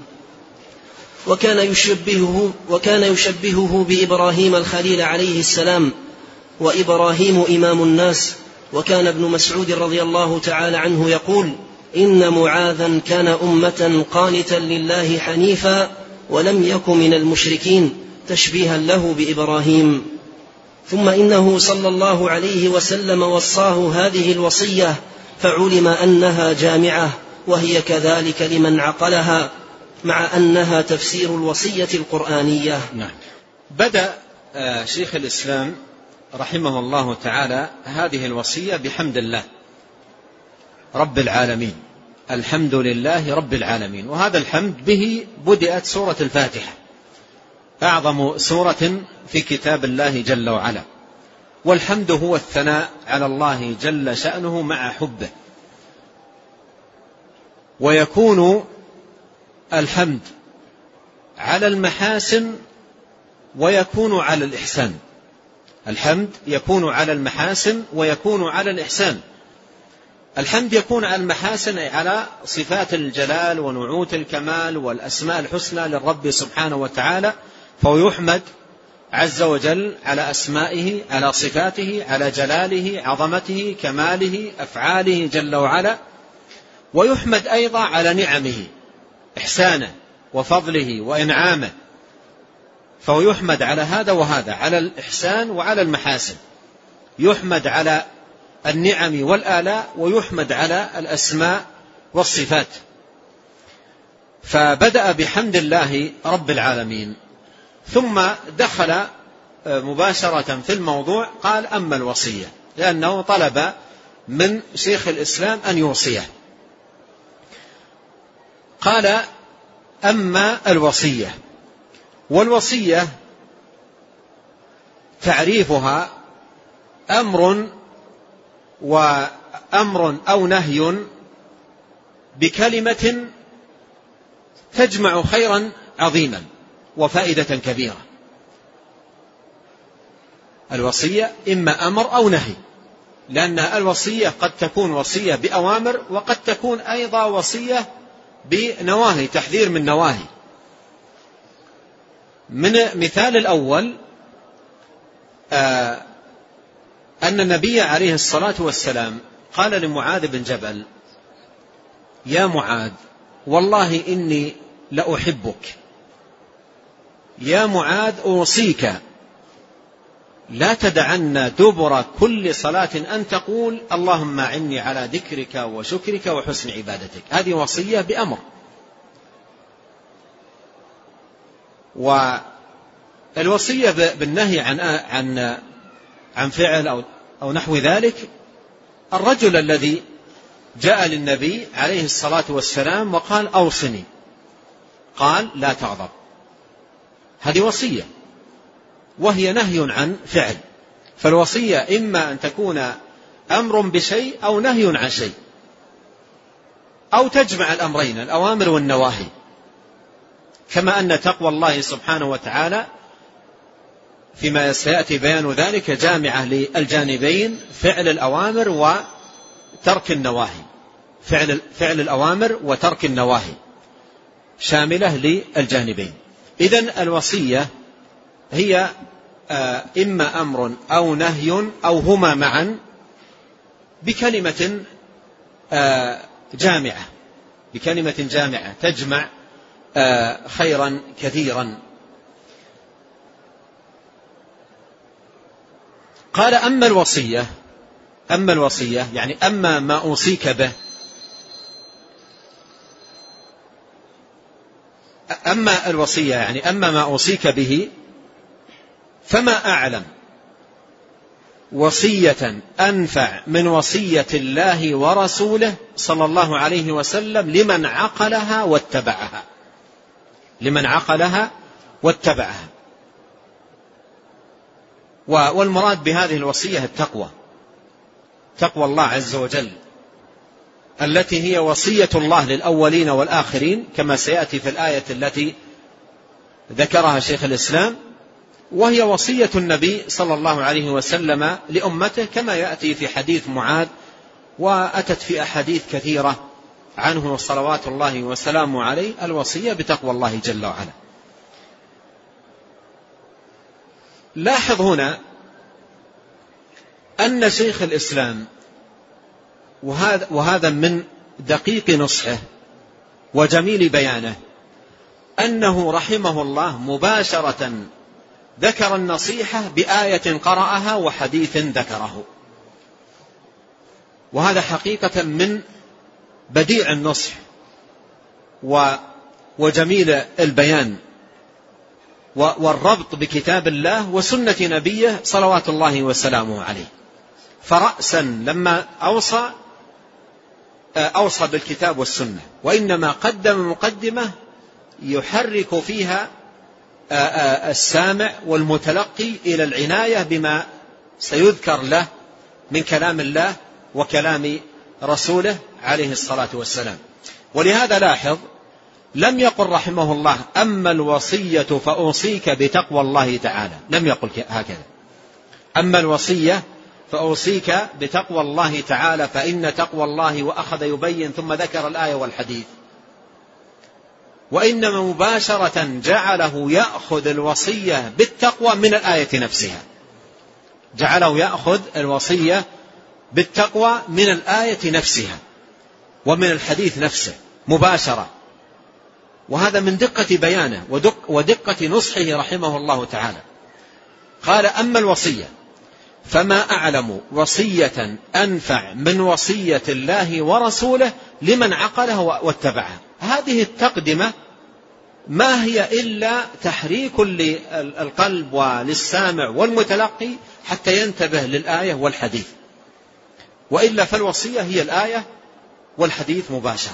وكان يشبهه, وكان يشبهه بإبراهيم الخليل عليه السلام، وإبراهيم إمام الناس. وكان ابن مسعود رضي الله تعالى عنه يقول إن معاذا كان أمة قانتا لله حنيفا ولم يك من المشركين، تشبيها له بإبراهيم. ثم إنه صلى الله عليه وسلم وصاه هذه الوصية فعلم أنها جامعة، وهي كذلك لمن عقلها، مع أنها تفسير الوصية القرآنية.
نعم. بدأ شيخ الإسلام رحمه الله تعالى هذه الوصية بحمد الله رب العالمين، الحمد لله رب العالمين. وهذا الحمد به بدأت سورة الفاتحة، أعظم سورة في كتاب الله جل وعلا. والحمد هو الثناء على الله جل شأنه مع حبه. ويكون الحمد على المحاسن ويكون على الإحسان. الحمد يكون على المحاسن ويكون على الإحسان. الحمد يكون على المحاسن على صفات الجلال ونعوت الكمال والأسماء الحسنى للرب سبحانه وتعالى، فهو يحمد عز وجل على أسمائه، على صفاته، على جلاله، عظمته، كماله، أفعاله جل وعلا. ويحمد أيضا على نعمه، إحسانه وفضله وإنعامه، فهو يحمد على هذا وهذا، على الإحسان وعلى المحاسن. يحمد على النعم والآلاء ويحمد على الأسماء والصفات. فبدأ بحمد الله رب العالمين، ثم دخل مباشرة في الموضوع، قال أما الوصية، لأنه طلب من شيخ الإسلام أن يوصيه. قال أما الوصية. والوصية تعريفها أمر وأمر أو نهي بكلمة تجمع خيرا عظيما وفائدة كبيرة. الوصية إما أمر أو نهي، لأن الوصية قد تكون وصية بأوامر، وقد تكون أيضا وصية بنواهي، تحذير من نواهي. من مثال الأول آه أن النبي عليه الصلاة والسلام قال لمعاذ بن جبل: يا معاذ، والله إني لأحبك، يا معاذ أوصيك لا تدعن دبر كل صلاة أن تقول اللهم أعني على ذكرك وشكرك وحسن عبادتك. هذه وصية بأمر. والوصية بالنهي عن عن عن فعل أو أو نحو ذلك، الرجل الذي جاء للنبي عليه الصلاة والسلام وقال أوصني، قال لا تغضب، هذه وصية وهي نهي عن فعل. فالوصية إما أن تكون أمر بشيء أو نهي عن شيء، أو تجمع الأمرين، الأوامر والنواهي، كما أن تقوى الله سبحانه وتعالى فيما سيأتي بيان ذلك جامعة للجانبين، فعل الأوامر وترك النواهي، فعل, فعل الأوامر وترك النواهي شاملة للجانبين. إذن الوصية هي إما أمر أو نهي أو هما معا بكلمة جامعة، بكلمة جامعة تجمع خيرا كثيرا. قال أما الوصية، أما الوصية يعني أما ما أوصيك به، أما الوصية يعني أما ما أوصيك به، فما أعلم وصية أنفع من وصية الله ورسوله صلى الله عليه وسلم لمن عقلها واتبعها، لمن عقلها واتبعها. والمراد بهذه الوصية التقوى، تقوى الله عز وجل، التي هي وصية الله للأولين والآخرين، كما سيأتي في الآية التي ذكرها شيخ الإسلام، وهي وصية النبي صلى الله عليه وسلم لأمته، كما يأتي في حديث معاذ، وأتت في أحاديث كثيرة عنه صلوات الله وسلامه عليه، الوصية بتقوى الله جل وعلا. لاحظ هنا أن شيخ الإسلام، وهذا, وهذا من دقيق نصحه وجميل بيانه، أنه رحمه الله مباشرة ذكر النصيحة بآية قرأها وحديث ذكره، وهذا حقيقة من بديع النصح وجميل البيان والربط بكتاب الله وسنة نبيه صلوات الله وسلامه عليه. فرأسا لما أوصى أوصى بالكتاب والسنة، وإنما قدم مقدمة يحرك فيها السامع والمتلقي إلى العناية بما سيذكر له من كلام الله وكلام رسوله عليه الصلاة والسلام. ولهذا لاحظ لم يقل رحمه الله أما الوصية فأوصيك بتقوى الله تعالى، لم يقل هكذا، أما الوصية فأوصيك بتقوى الله تعالى فإن تقوى الله، وأخذ يبين ثم ذكر الآية والحديث. وإنما مباشرة جعله يأخذ الوصية بالتقوى من الآية نفسها، جعله يأخذ الوصية بالتقوى من الآية نفسها ومن الحديث نفسه مباشرة. وهذا من دقة بيانه ودق ودقة نصحه رحمه الله تعالى. قال أما الوصية فما أعلم وصية أنفع من وصية الله ورسوله لمن عقله واتبعها. هذه التقدمة ما هي إلا تحريك للقلب وللسامع والمتلقي حتى ينتبه للآية والحديث، وإلا فالوصية هي الآية والحديث مباشرة.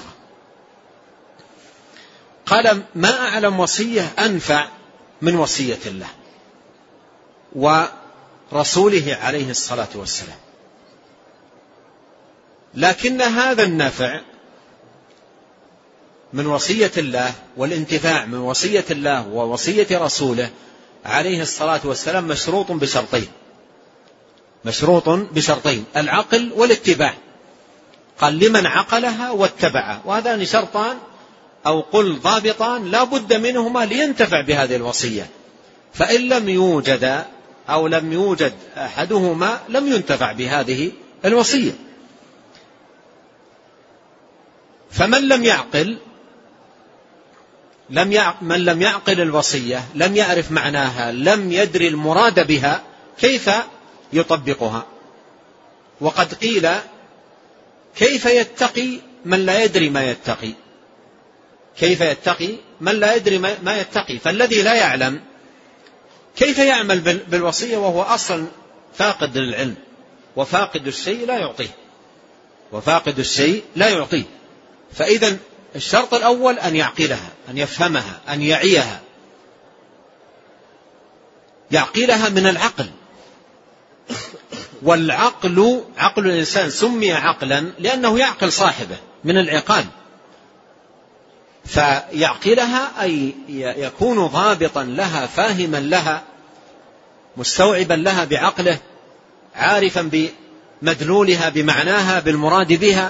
قال ما أعلم وصية أنفع من وصية الله ورسوله عليه الصلاة والسلام، لكن هذا النفع من وصية الله والانتفاع من وصية الله ووصية رسوله عليه الصلاة والسلام مشروط بشرطين مشروط بشرطين العقل والاتباع. قال لمن عقلها واتبعها، وهذان شرطان أو قل ضابطان لا بد منهما لينتفع بهذه الوصية، فإن لم يوجد أو لم يوجد أحدهما لم ينتفع بهذه الوصية. فمن لم يعقل لم يعقل من لم يعقل الوصية، لم يعرف معناها، لم يدري المراد بها، كيف يطبقها؟ وقد قيل كيف يتقي من لا يدري ما يتقي كيف يتقي من لا يدري ما يتقي فالذي لا يعلم كيف يعمل بالوصية وهو أصلا فاقد للعلم، وفاقد الشيء لا يعطيه وفاقد الشيء لا يعطيه فإذا الشرط الأول أن يعقلها، أن يفهمها، أن يعيها، يعقلها من العقل. والعقل عقل الإنسان سمي عقلا لأنه يعقل صاحبه من العقال، فيعقلها أي يكون ضابطا لها، فاهما لها، مستوعبا لها بعقله، عارفا بمدلولها، بمعناها، بالمراد بها،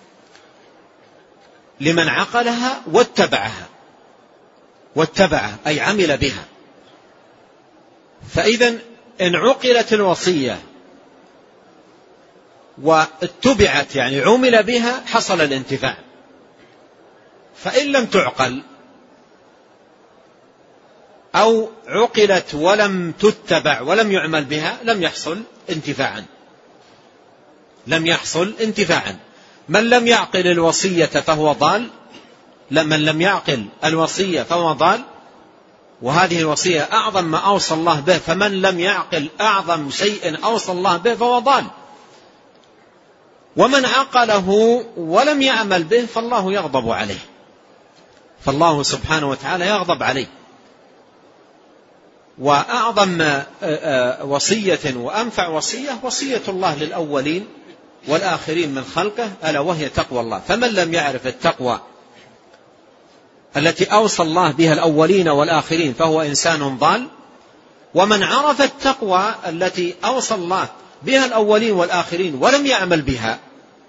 لمن عقلها واتبعها واتبعها أي عمل بها. فإذا إن عقلت الوصية واتبعت يعني عمل بها حصل الانتفاع، فإن لم تعقل أو عقلت ولم تتبع ولم يعمل بها لم يحصل انتفاعا لم يحصل انتفاعا من لم يعقل الوصية فهو ضال من لم يعقل الوصية فهو ضال، وهذه الوصية أعظم ما أوصى الله به، فمن لم يعقل أعظم شيء أوصى الله به فهو ضال. ومن عقله ولم يعمل به فالله يغضب عليه فالله سبحانه وتعالى يغضب عليه. وأعظم وصية وأنفع وصية وصية الله للأولين والآخرين من خلقه ألا وهي تقوى الله. فمن لم يعرف التقوى التي أوصى الله بها الأولين والآخرين فهو إنسان ضال، ومن عرف التقوى التي أوصى الله بها الأولين والآخرين ولم يعمل بها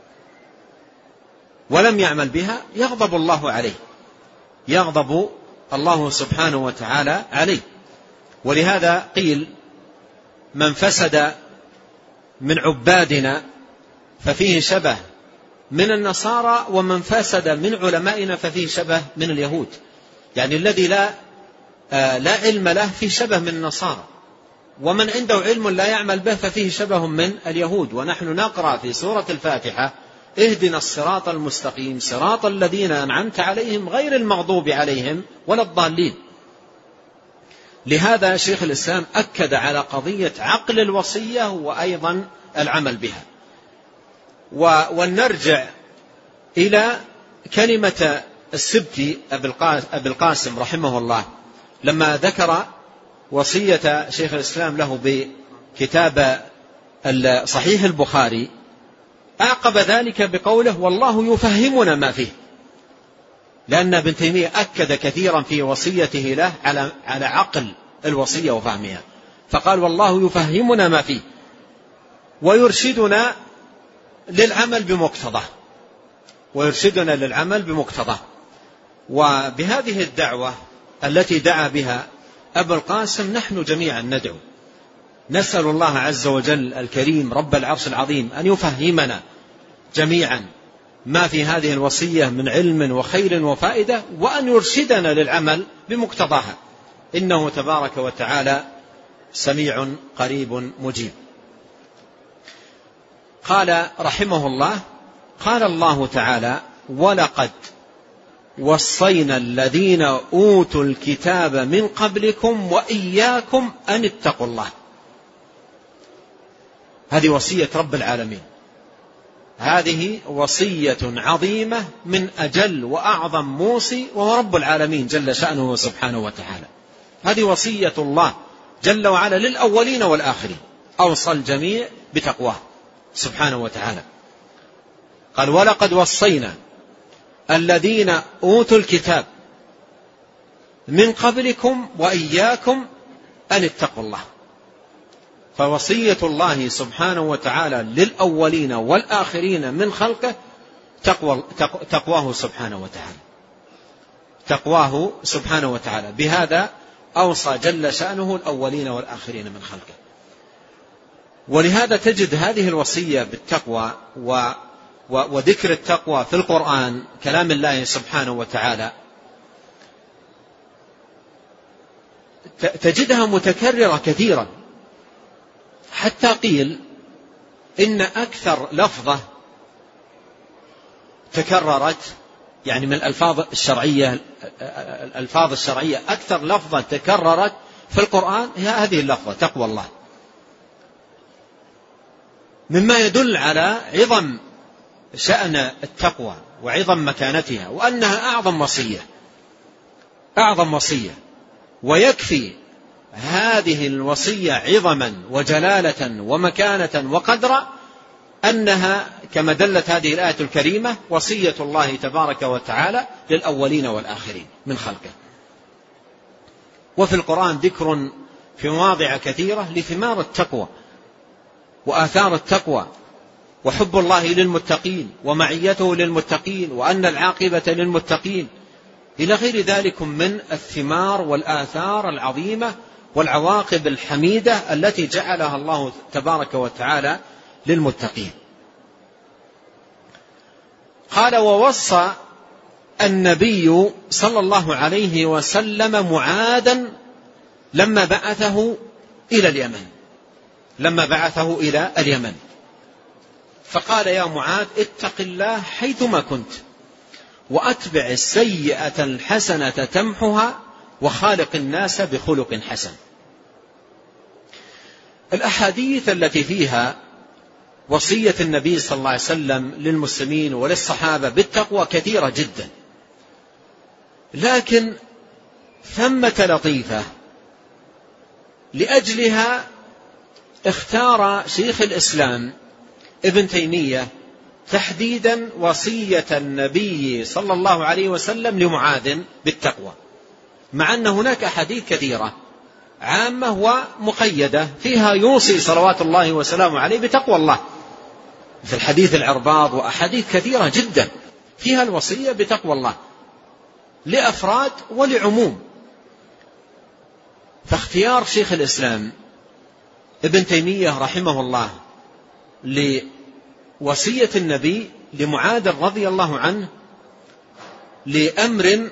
ولم يعمل بها يغضب الله عليه يغضب الله سبحانه وتعالى عليه. ولهذا قيل من فسد من عبادنا ففيه شبه من النصارى، ومن فسد من علمائنا ففيه شبه من اليهود. يعني الذي لا آه لا علم له فيه شبه من النصارى، ومن عنده علم لا يعمل به ففيه شبه من اليهود. ونحن نقرأ في سورة الفاتحة اهدنا الصراط المستقيم صراط الذين أنعمت عليهم غير المغضوب عليهم ولا الضالين. لهذا شيخ الإسلام أكد على قضية عقل الوصية وأيضا العمل بها. ونرجع إلى كلمة السبتي أبي القاسم رحمه الله لما ذكر وصية شيخ الإسلام له بكتاب صحيح البخاري، أعقب ذلك بقوله والله يفهمنا ما فيه، لأن ابن تيمية أكد كثيرا في وصيته له على على عقل الوصية وفهمها، فقال والله يفهمنا ما فيه ويرشدنا للعمل بمقتضاه ويرشدنا للعمل بمقتضاه. وبهذه الدعوة التي دعا بها أبو القاسم نحن جميعا ندعو، نسأل الله عز وجل الكريم رب العرش العظيم أن يفهمنا جميعا ما في هذه الوصية من علم وخير وفائدة، وأن يرشدنا للعمل بمقتضاها، إنه تبارك وتعالى سميع قريب مجيب. قال رحمه الله قال الله تعالى ولقد وصينا الذين أوتوا الكتاب من قبلكم وإياكم أن اتقوا الله. هذه وصية رب العالمين، هذه وصية عظيمة من أجل وأعظم موصي وهو رب العالمين جل شأنه سبحانه وتعالى. هذه وصية الله جل وعلا للأولين والآخرين، أوصى الجميع بتقواه سبحانه وتعالى. قال ولقد وصينا الذين أوتوا الكتاب من قبلكم وإياكم أن اتقوا الله. فوصية الله سبحانه وتعالى للأولين والآخرين من خلقه تقوى تقواه سبحانه وتعالى، تقواه سبحانه وتعالى. بهذا أوصى جل شأنه الأولين والآخرين من خلقه. ولهذا تجد هذه الوصية بالتقوى و وذكر التقوى في القرآن كلام الله سبحانه وتعالى تجدها متكررة كثيرا، حتى قيل إن أكثر لفظة تكررت يعني من الألفاظ الشرعية الألفاظ الشرعية أكثر لفظة تكررت في القرآن هي هذه اللفظة تقوى الله، مما يدل على عظم شأن التقوى وعظم مكانتها، وأنها أعظم وصية أعظم وصية. ويكفي هذه الوصية عظما وجلالة ومكانة وقدرا أنها كما دلت هذه الآية الكريمة وصية الله تبارك وتعالى للأولين والآخرين من خلقه. وفي القرآن ذكر في مواضع كثيرة لثمار التقوى وآثار التقوى وحب الله للمتقين ومعيته للمتقين وأن العاقبة للمتقين إلى غير ذلك من الثمار والآثار العظيمة والعواقب الحميدة التي جعلها الله تبارك وتعالى للمتقين. قال ووصى النبي صلى الله عليه وسلم معاذا لما بعثه إلى اليمن لما بعثه إلى اليمن فقال يا معاذ اتق الله حيثما كنت وأتبع السيئة الحسنة تمحها وخالق الناس بخلق حسن. الأحاديث التي فيها وصية النبي صلى الله عليه وسلم للمسلمين وللصحابة بالتقوى كثيرة جدا، لكن ثمة لطيفة لأجلها اختار شيخ الإسلام ابن تيمية تحديدا وصية النبي صلى الله عليه وسلم لمعاذ بالتقوى، مع أن هناك أحاديث كثيرة عامة ومقيدة فيها يوصي صلوات الله وسلامه عليه بتقوى الله، في الحديث العرباض وأحاديث كثيرة جدا فيها الوصية بتقوى الله لأفراد ولعموم. فاختيار شيخ الإسلام ابن تيمية رحمه الله لوصية النبي لمعاذ رضي الله عنه لأمر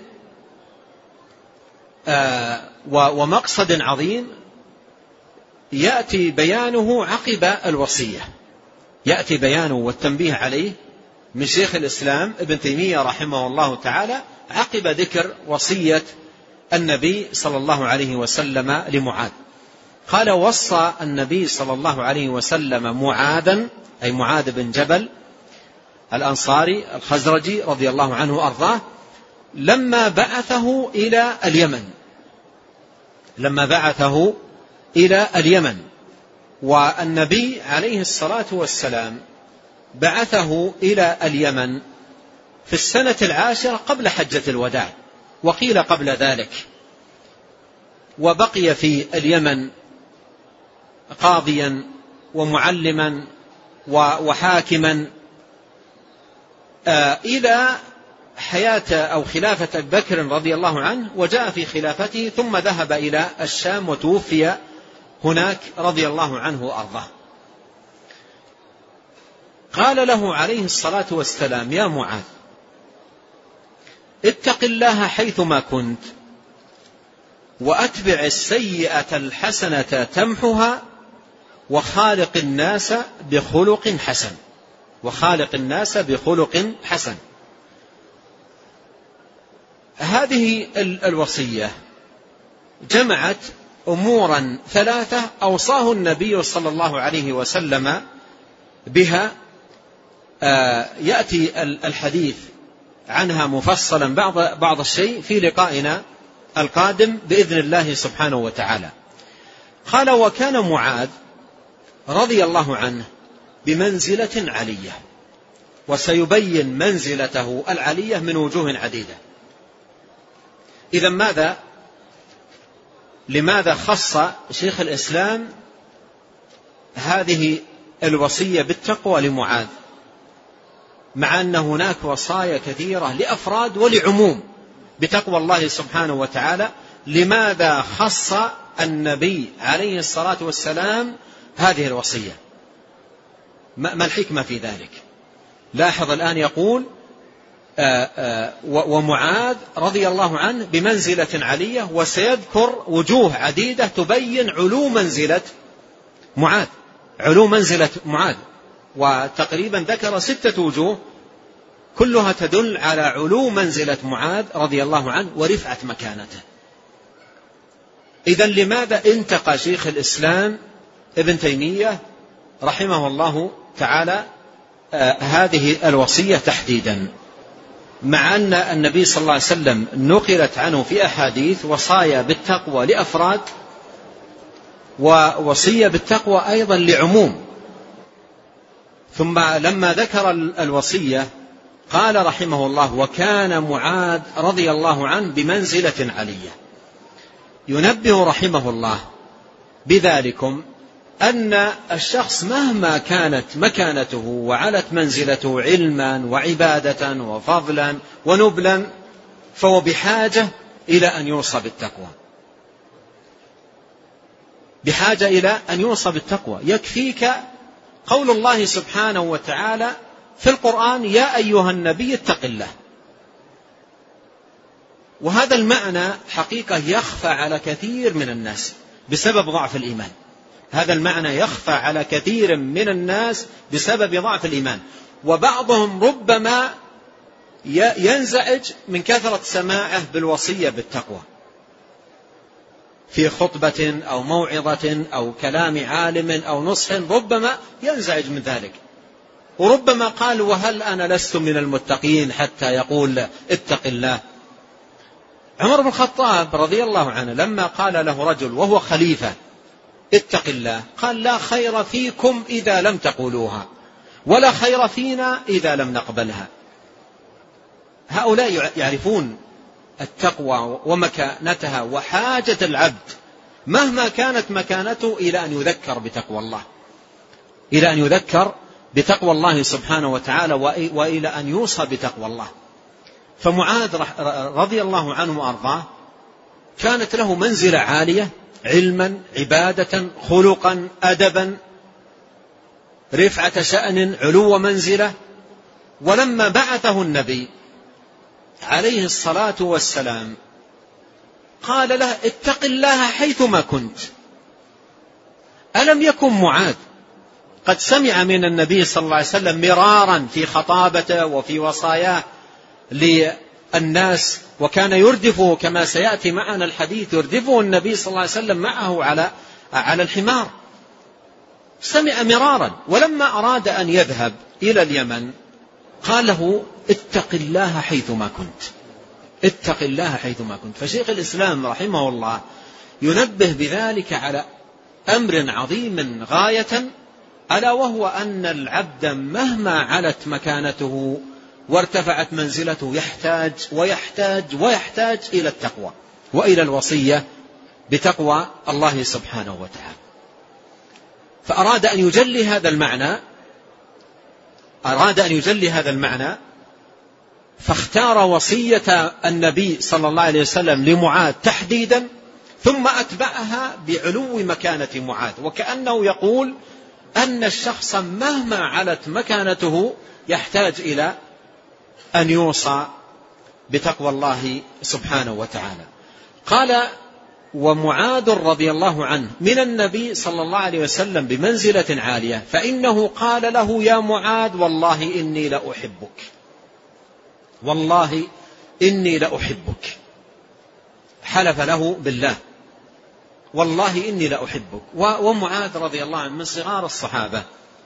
آه ومقصد عظيم يأتي بيانه عقب الوصية، يأتي بيانه والتنبيه عليه من شيخ الإسلام ابن تيمية رحمه الله تعالى عقب ذكر وصية النبي صلى الله عليه وسلم لمعاذ. قال وصى النبي صلى الله عليه وسلم معاذا أي معاذ بن جبل الأنصاري الخزرجي رضي الله عنه وأرضاه لما بعثه إلى اليمن لما بعثه إلى اليمن والنبي عليه الصلاة والسلام بعثه إلى اليمن في السنة العاشرة قبل حجة الوداع، وقيل قبل ذلك، وبقي في اليمن قاضيا ومعلما وحاكما إلى حياة أو خلافة أبي بكر رضي الله عنه، وجاء في خلافته ثم ذهب إلى الشام وتوفي هناك رضي الله عنه وأرضاه. قال له عليه الصلاة والسلام يا معاذ اتق الله حيثما كنت وأتبع السيئة الحسنة تمحها وخالق الناس بخلق حسن وخالق الناس بخلق حسن. هذه الوصية جمعت أمورا ثلاثة أوصاه النبي صلى الله عليه وسلم بها، يأتي الحديث عنها مفصلا بعض بعض الشيء في لقائنا القادم بإذن الله سبحانه وتعالى. قال: وكان معاذ رضي الله عنه بمنزلة علية، وسيبين منزلته العلية من وجوه عديدة. إذن ماذا لماذا خص شيخ الإسلام هذه الوصية بالتقوى لمعاذ، مع أن هناك وصايا كثيرة لأفراد ولعموم بتقوى الله سبحانه وتعالى؟ لماذا خص النبي عليه الصلاة والسلام هذه الوصية؟ ما الحكمة في ذلك؟ لاحظ الآن يقول: آآ آآ ومعاذ رضي الله عنه بمنزلة علية، وسيذكر وجوه عديدة تبين علو منزلة معاذ علو منزلة معاذ وتقريبا ذكر ستة وجوه كلها تدل على علو منزلة معاذ رضي الله عنه ورفعة مكانته. إذن لماذا انتقى شيخ الإسلام ابن تيمية رحمه الله تعالى آه هذه الوصية تحديدا، مع أن النبي صلى الله عليه وسلم نقلت عنه في أحاديث وصايا بالتقوى لأفراد، ووصية بالتقوى أيضا لعموم؟ ثم لما ذكر الوصية قال رحمه الله: وكان معاذ رضي الله عنه بمنزلة علية. ينبه رحمه الله بذلكم أن الشخص مهما كانت مكانته وعلت منزلته علما وعبادة وفضلا ونبلا، فهو بحاجة إلى أن يوصى بالتقوى، بحاجة إلى أن يوصى بالتقوى. يكفيك قول الله سبحانه وتعالى في القرآن: يا أيها النبي اتق الله. وهذا المعنى حقيقة يخفى على كثير من الناس بسبب ضعف الإيمان. هذا المعنى يخفى على كثير من الناس بسبب ضعف الإيمان، وبعضهم ربما ينزعج من كثرة سماعه بالوصية بالتقوى في خطبة أو موعظة أو كلام عالم أو نصح، ربما ينزعج من ذلك، وربما قال: وهل أنا لست من المتقين حتى يقول اتق الله؟ عمر بن الخطاب رضي الله عنه لما قال له رجل وهو خليفة: اتق الله، قال: لا خير فيكم إذا لم تقولوها، ولا خير فينا إذا لم نقبلها. هؤلاء يعرفون التقوى ومكانتها وحاجة العبد مهما كانت مكانته إلى أن يذكر بتقوى الله، إلى أن يذكر بتقوى الله سبحانه وتعالى، وإلى أن يوصى بتقوى الله. فمعاذ رضي الله عنه وأرضاه كانت له منزلة عالية، علما، عبادة، خلقا، أدبا، رفعة شأن، علو منزلة. ولما بعثه النبي عليه الصلاة والسلام قال له: اتق الله حيثما كنت. ألم يكن معاذ قد سمع من النبي صلى الله عليه وسلم مرارا في خطابته وفي وصاياه للناس، وكان يردفه كما سيأتي معنا الحديث، يردفه النبي صلى الله عليه وسلم معه على على الحمار، سمع مرارا. ولما أراد أن يذهب إلى اليمن قال له: اتق الله حيثما كنت، اتق الله حيثما كنت. فشيخ الإسلام رحمه الله ينبه بذلك على أمر عظيم غاية، ألا وهو أن العبد مهما علت مكانته وارتفعت منزلته يحتاج ويحتاج ويحتاج إلى التقوى وإلى الوصية بتقوى الله سبحانه وتعالى. فأراد أن يجلي هذا المعنى أراد أن يجلي هذا المعنى فاختار وصية النبي صلى الله عليه وسلم لمعاذ تحديدا، ثم أتبعها بعلو مكانة معاذ، وكأنه يقول أن الشخص مهما علت مكانته يحتاج إلى أن يوصى بتقوى الله سبحانه وتعالى. قال: ومعاذ رضي الله عنه من النبي صلى الله عليه وسلم بمنزلة عالية، فإنه قال له: يا معاذ والله إني لأحبك، والله إني لأحبك، حلف له بالله والله إني لأحبك. ومعاذ رضي الله عنه من صغار الصحابة،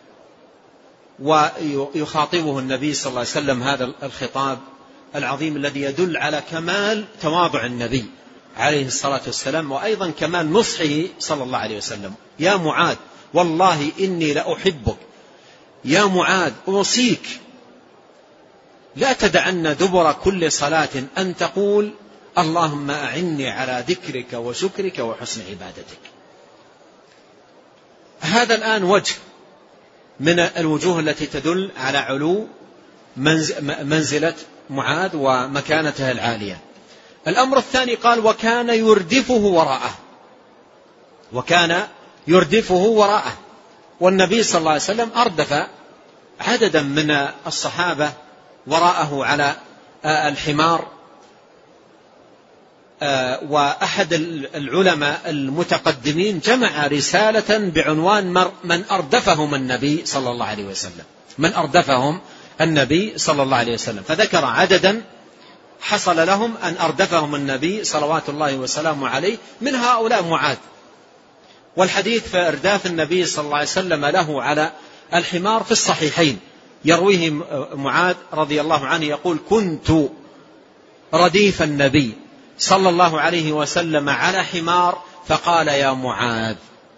ويخاطبه النبي صلى الله عليه وسلم هذا الخطاب العظيم الذي يدل على كمال تواضع النبي عليه الصلاة والسلام، وأيضا كمال نصحه صلى الله عليه وسلم. يا معاذ والله إني لأحبك، يا معاذ أوصيك لا تدعن دبر كل صلاة أن تقول اللهم أعني على ذكرك وشكرك وحسن عبادتك. هذا الآن وجه من الوجوه التي تدل على علو منزلة معاذ ومكانتها العالية. الأمر الثاني قال وكان يردفه وراءه، وكان يردفه وراءه، والنبي صلى الله عليه وسلم أردف عددا من الصحابة وراءه على الحمار. وأحد العلماء المتقدمين جمع رسالة بعنوان من أردفهم النبي صلى الله عليه وسلم، من أردفهم النبي صلى الله عليه وسلم، فذكر عددا حصل لهم أن أردفهم النبي صلوات الله وسلامه عليه، من هؤلاء معاذ. والحديث في إرداف النبي صلى الله عليه وسلم له على الحمار في الصحيحين، يرويه معاذ رضي الله عنه يقول كنت رديف النبي صلى الله عليه وسلم على حمار فقال يا معاذ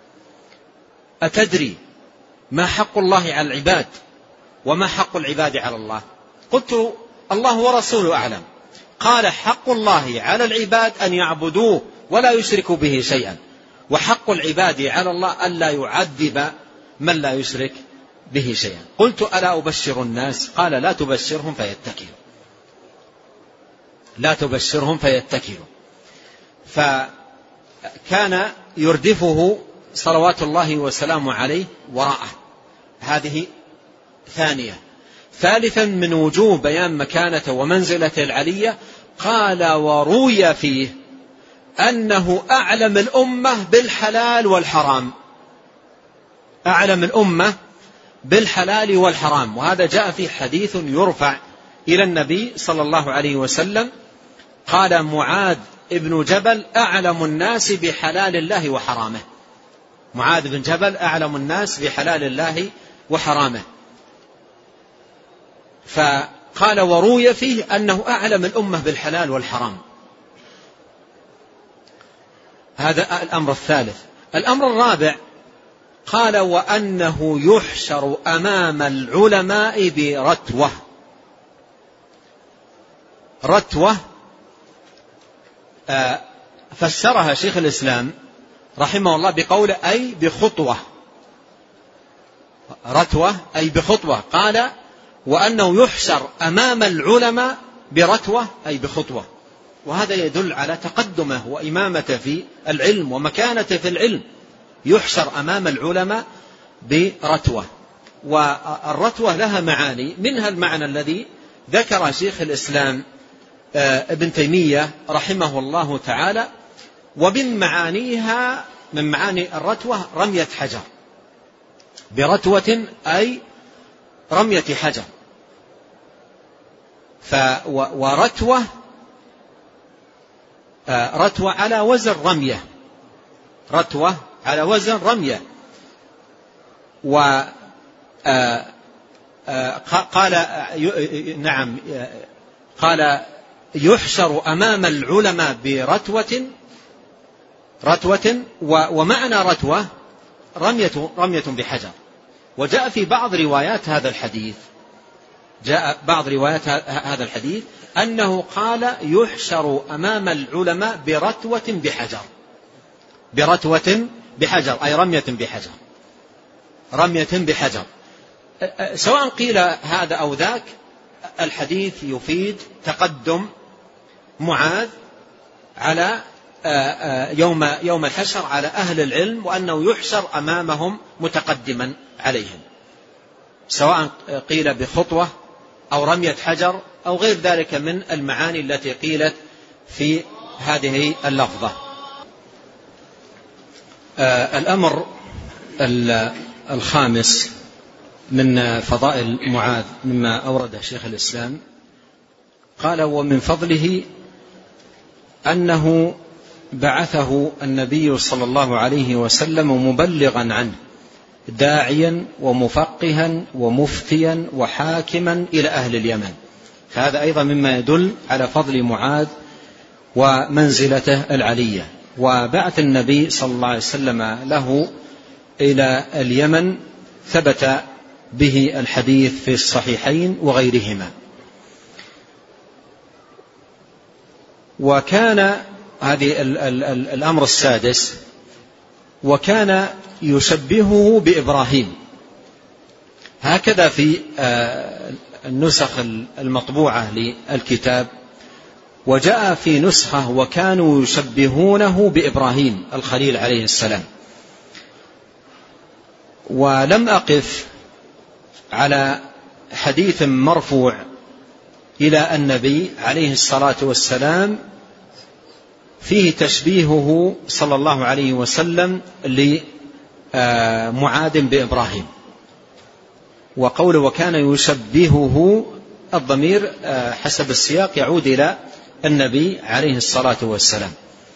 أتدري ما حق الله على العباد وما حق العباد على الله؟ قلت الله ورسوله أعلم. قال حق الله على العباد أن يعبدوه ولا يشركوا به شيئا، وحق العباد على الله ألا يعذب من لا يشرك به شيئا. قلت ألا أبشر الناس؟ قال لا تبشرهم فيتكلوا، لا تبشرهم فيتكلوا. فكان يردفه صلوات الله وسلامه عليه وراءه. هذه ثانية. ثالثا من وجوه بيان مكانته ومنزلته العلية قال وروي فيه أنه أعلم الأمة بالحلال والحرام، أعلم الأمة بالحلال والحرام. وهذا جاء في حديث يرفع إلى النبي صلى الله عليه وسلم قال معاذ ابن جبل أعلم الناس بحلال الله وحرامه، معاذ بن جبل أعلم الناس بحلال الله وحرامه. فقال وروي فيه أنه أعلم الأمة بالحلال والحرام. هذا الأمر الثالث. الأمر الرابع قال وأنه يحشر أمام العلماء برتوة. رتوة فسرها شيخ الإسلام رحمه الله بقول أي بخطوة، رتوة أي بخطوة. قال وأنه يحشر أمام العلماء برتوة أي بخطوة، وهذا يدل على تقدمه وإمامته في العلم ومكانته في العلم. يحشر أمام العلماء برتوة. والرتوة لها معاني، منها المعنى الذي ذكر شيخ الإسلام ابن تيمية رحمه الله تعالى. ومن معانيها من معاني الرتوة رمية حجر، برتوة أي رمية حجر. ورتوة رتوة على وزن رمية، رتوة على وزن رمية. وقال نعم قال يحشر أمام العلماء برتوة، رتوة. ومعنى رتوة رمية رمية بحجر. وجاء في بعض روايات هذا الحديث، جاء بعض روايات هذا الحديث أنه قال يحشر أمام العلماء برتوة بحجر، برتوة بحجر أي رمية بحجر، رمية بحجر. سواء قيل هذا أو ذاك الحديث يفيد تقدم معاذ على يوم يوم الحشر على أهل العلم، وأنه يحشر أمامهم متقدما عليهم، سواء قيل بخطوة أو رمية حجر أو غير ذلك من المعاني التي قيلت في هذه اللفظة. الأمر الخامس من فضائل معاذ مما أورده شيخ الإسلام قال ومن فضله أنه بعثه النبي صلى الله عليه وسلم مبلغا عنه داعيا ومفقها ومفتيا وحاكما إلى أهل اليمن. هذا أيضا مما يدل على فضل معاذ ومنزلته العلية. وبعث النبي صلى الله عليه وسلم له إلى اليمن ثبت به الحديث في الصحيحين وغيرهما. وكان هذه ال ال ال الأمر السادس، وكان يشبهه بإبراهيم، هكذا في النسخ المطبوعة للكتاب، وجاء في نسخة وكانوا يشبهونه بإبراهيم الخليل عليه السلام. ولم أقف على حديث مرفوع إلى النبي عليه الصلاة والسلام فيه تشبيهه صلى الله عليه وسلم لمعاذ بإبراهيم. وقوله وكان يشبهه الضمير حسب السياق يعود إلى النبي عليه الصلاة والسلام.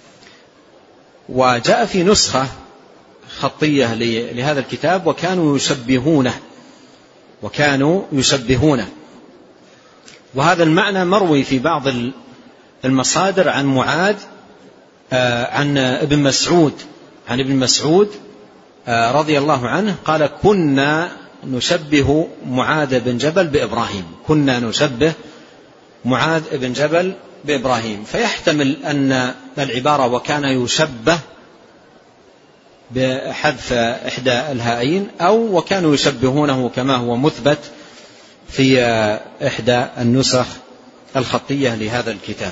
وجاء في نسخة خطية لهذا الكتاب وكانوا يشبهونه وكانوا يشبهونه وهذا المعنى مروي في بعض المصادر عن معاذ عن ابن مسعود عن ابن مسعود رضي الله عنه قال كنا نشبه معاذ بن جبل بإبراهيم كنا نشبه معاذ بن جبل بإبراهيم. فيحتمل أن العبارة وكان يشبه بحذف إحدى الهائين أو وكانوا يشبهونه كما هو مثبت في إحدى النسخ الخطية لهذا الكتاب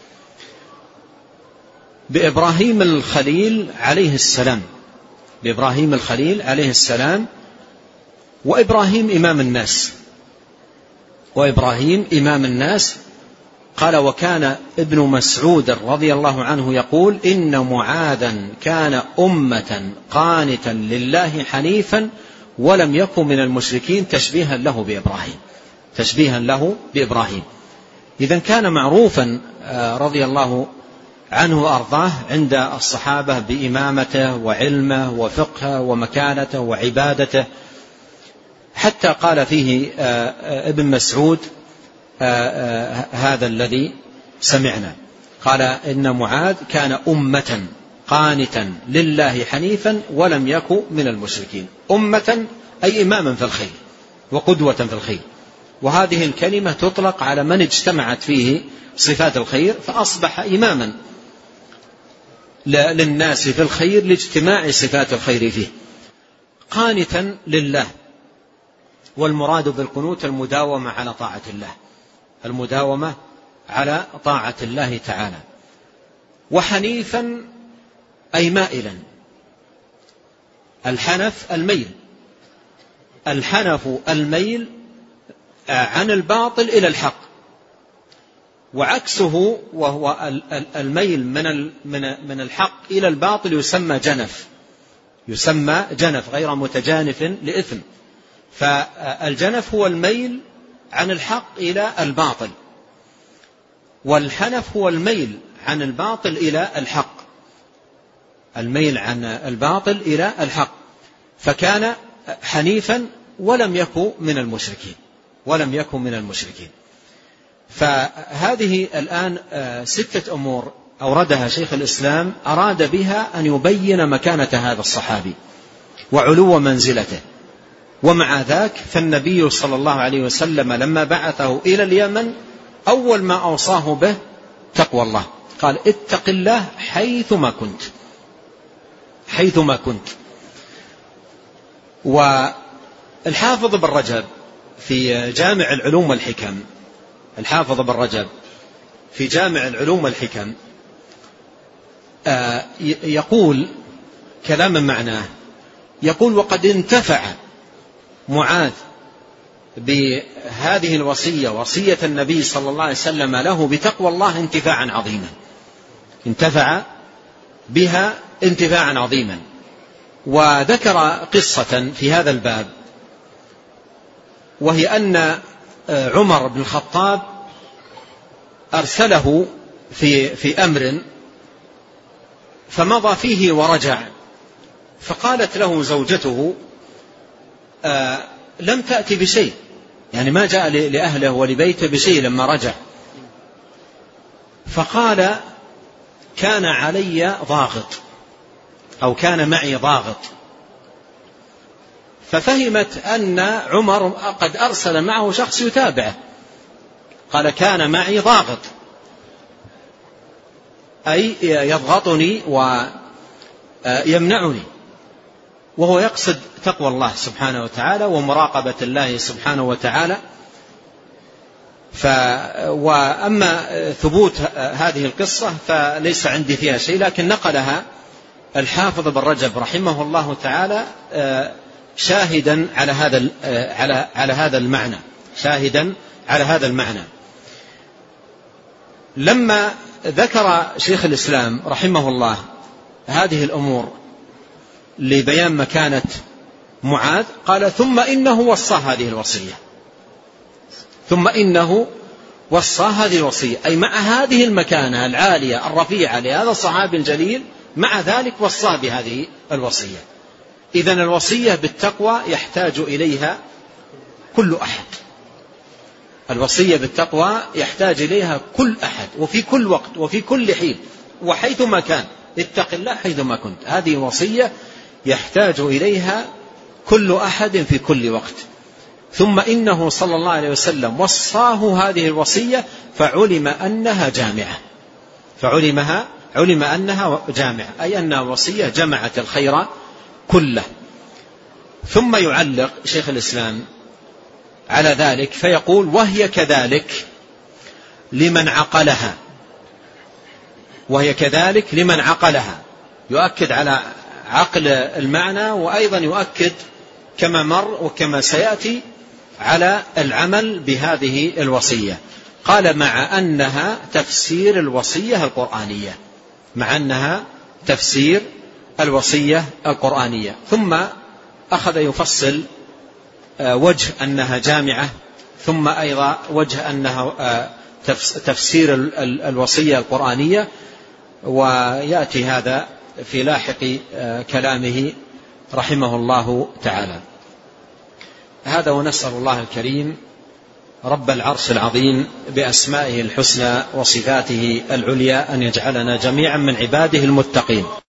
بإبراهيم الخليل عليه السلام بإبراهيم الخليل عليه السلام. وإبراهيم إمام الناس وإبراهيم إمام الناس قال وكان ابن مسعود رضي الله عنه يقول إن معاذا كان أمة قانتا لله حنيفا ولم يكن من المشركين تشبيها له بإبراهيم تشبيها له بإبراهيم. إذن كان معروفا رضي الله عنه وأرضاه عند الصحابة بإمامته وعلمه وفقهه ومكانته وعبادته، حتى قال فيه ابن مسعود هذا الذي سمعنا قال إن معاذ كان أمة قانتا لله حنيفا ولم يكن من المشركين. أمة أي إماما في الخير وقدوة في الخير. وهذه الكلمة تطلق على من اجتمعت فيه صفات الخير فأصبح إماما للناس في الخير لاجتماع صفات الخير فيه. قانتا لله، والمراد بالقنوت المداومة على طاعة الله المداومة على طاعة الله تعالى. وحنيفا أي مائلا. الحنف الميل الحنف الميل عن الباطل إلى الحق، وعكسه وهو الميل من الحق إلى الباطل يسمى جنف يسمى جنف غير متجانف لإثم. فالجنف هو الميل عن الحق إلى الباطل، والحنف هو الميل عن الباطل إلى الحق الميل عن الباطل إلى الحق. فكان حنيفا ولم يكن من المشركين ولم يكن من المشركين. فهذه الآن ستة أمور أوردها شيخ الإسلام أراد بها أن يبين مكانة هذا الصحابي وعلو منزلته. ومع ذاك فالنبي صلى الله عليه وسلم لما بعثه إلى اليمن أول ما أوصاه به تقوى الله، قال اتق الله حيثما كنت حيثما كنت. والحافظ بن رجب في جامع العلوم والحكم الحافظ بن رجب في جامع العلوم والحكم يقول كلاما معناه، يقول وقد انتفع معاذ بهذه الوصية وصية النبي صلى الله عليه وسلم له بتقوى الله انتفاعا عظيما انتفع بها انتفاعا عظيما. وذكر قصة في هذا الباب، وهي أن عمر بن الخطاب أرسله في, في أمر فمضى فيه ورجع، فقالت له زوجته آه لم تأتي بشيء، يعني ما جاء لأهله ولبيته بشيء لما رجع. فقال كان علي ضاغط أو كان معي ضاغط، ففهمت أن عمر قد أرسل معه شخص يتابعه. قال كان معي ضاغط أي يضغطني ويمنعني، وهو يقصد تقوى الله سبحانه وتعالى ومراقبة الله سبحانه وتعالى. ف وأما ثبوت هذه القصة فليس عندي فيها شيء، لكن نقلها الحافظ بن رجب رحمه الله تعالى شاهدا على هذا على على هذا المعنى، شاهدا على هذا المعنى. لما ذكر شيخ الإسلام رحمه الله هذه الأمور لبيان مكانة معاذ قال ثم إنه وصى هذه الوصية، ثم إنه وصى هذه الوصية، أي مع هذه المكانة العالية الرفيعة لهذا الصحابي الجليل مع ذلك وصى بهذه الوصية. إذن الوصية بالتقوى يحتاج إليها كل أحد، الوصية بالتقوى يحتاج إليها كل أحد وفي كل وقت وفي كل حين وحيثما كان، اتق الله حيثما كنت. هذه وصية يحتاج إليها كل أحد في كل وقت. ثم إنه صلى الله عليه وسلم وصاه هذه الوصية فعلم أنها جامعة، فعلمها علم أنها جامعة، أي أنها وصية جمعت الخير كله. ثم يعلق شيخ الإسلام على ذلك فيقول وهي كذلك لمن عقلها، وهي كذلك لمن عقلها، يؤكد على عقل المعنى، وأيضا يؤكد كما مر وكما سيأتي على العمل بهذه الوصية. قال مع أنها تفسير الوصية القرآنية، مع أنها تفسير الوصية القرآنية. ثم أخذ يفصل وجه أنها جامعة، ثم أيضا وجه أنها تفسير الوصية القرآنية، ويأتي هذا في لاحق كلامه رحمه الله تعالى. هذا ونسأل الله الكريم رب العرش العظيم بأسمائه الحسنى وصفاته العليا أن يجعلنا جميعا من عباده المتقين.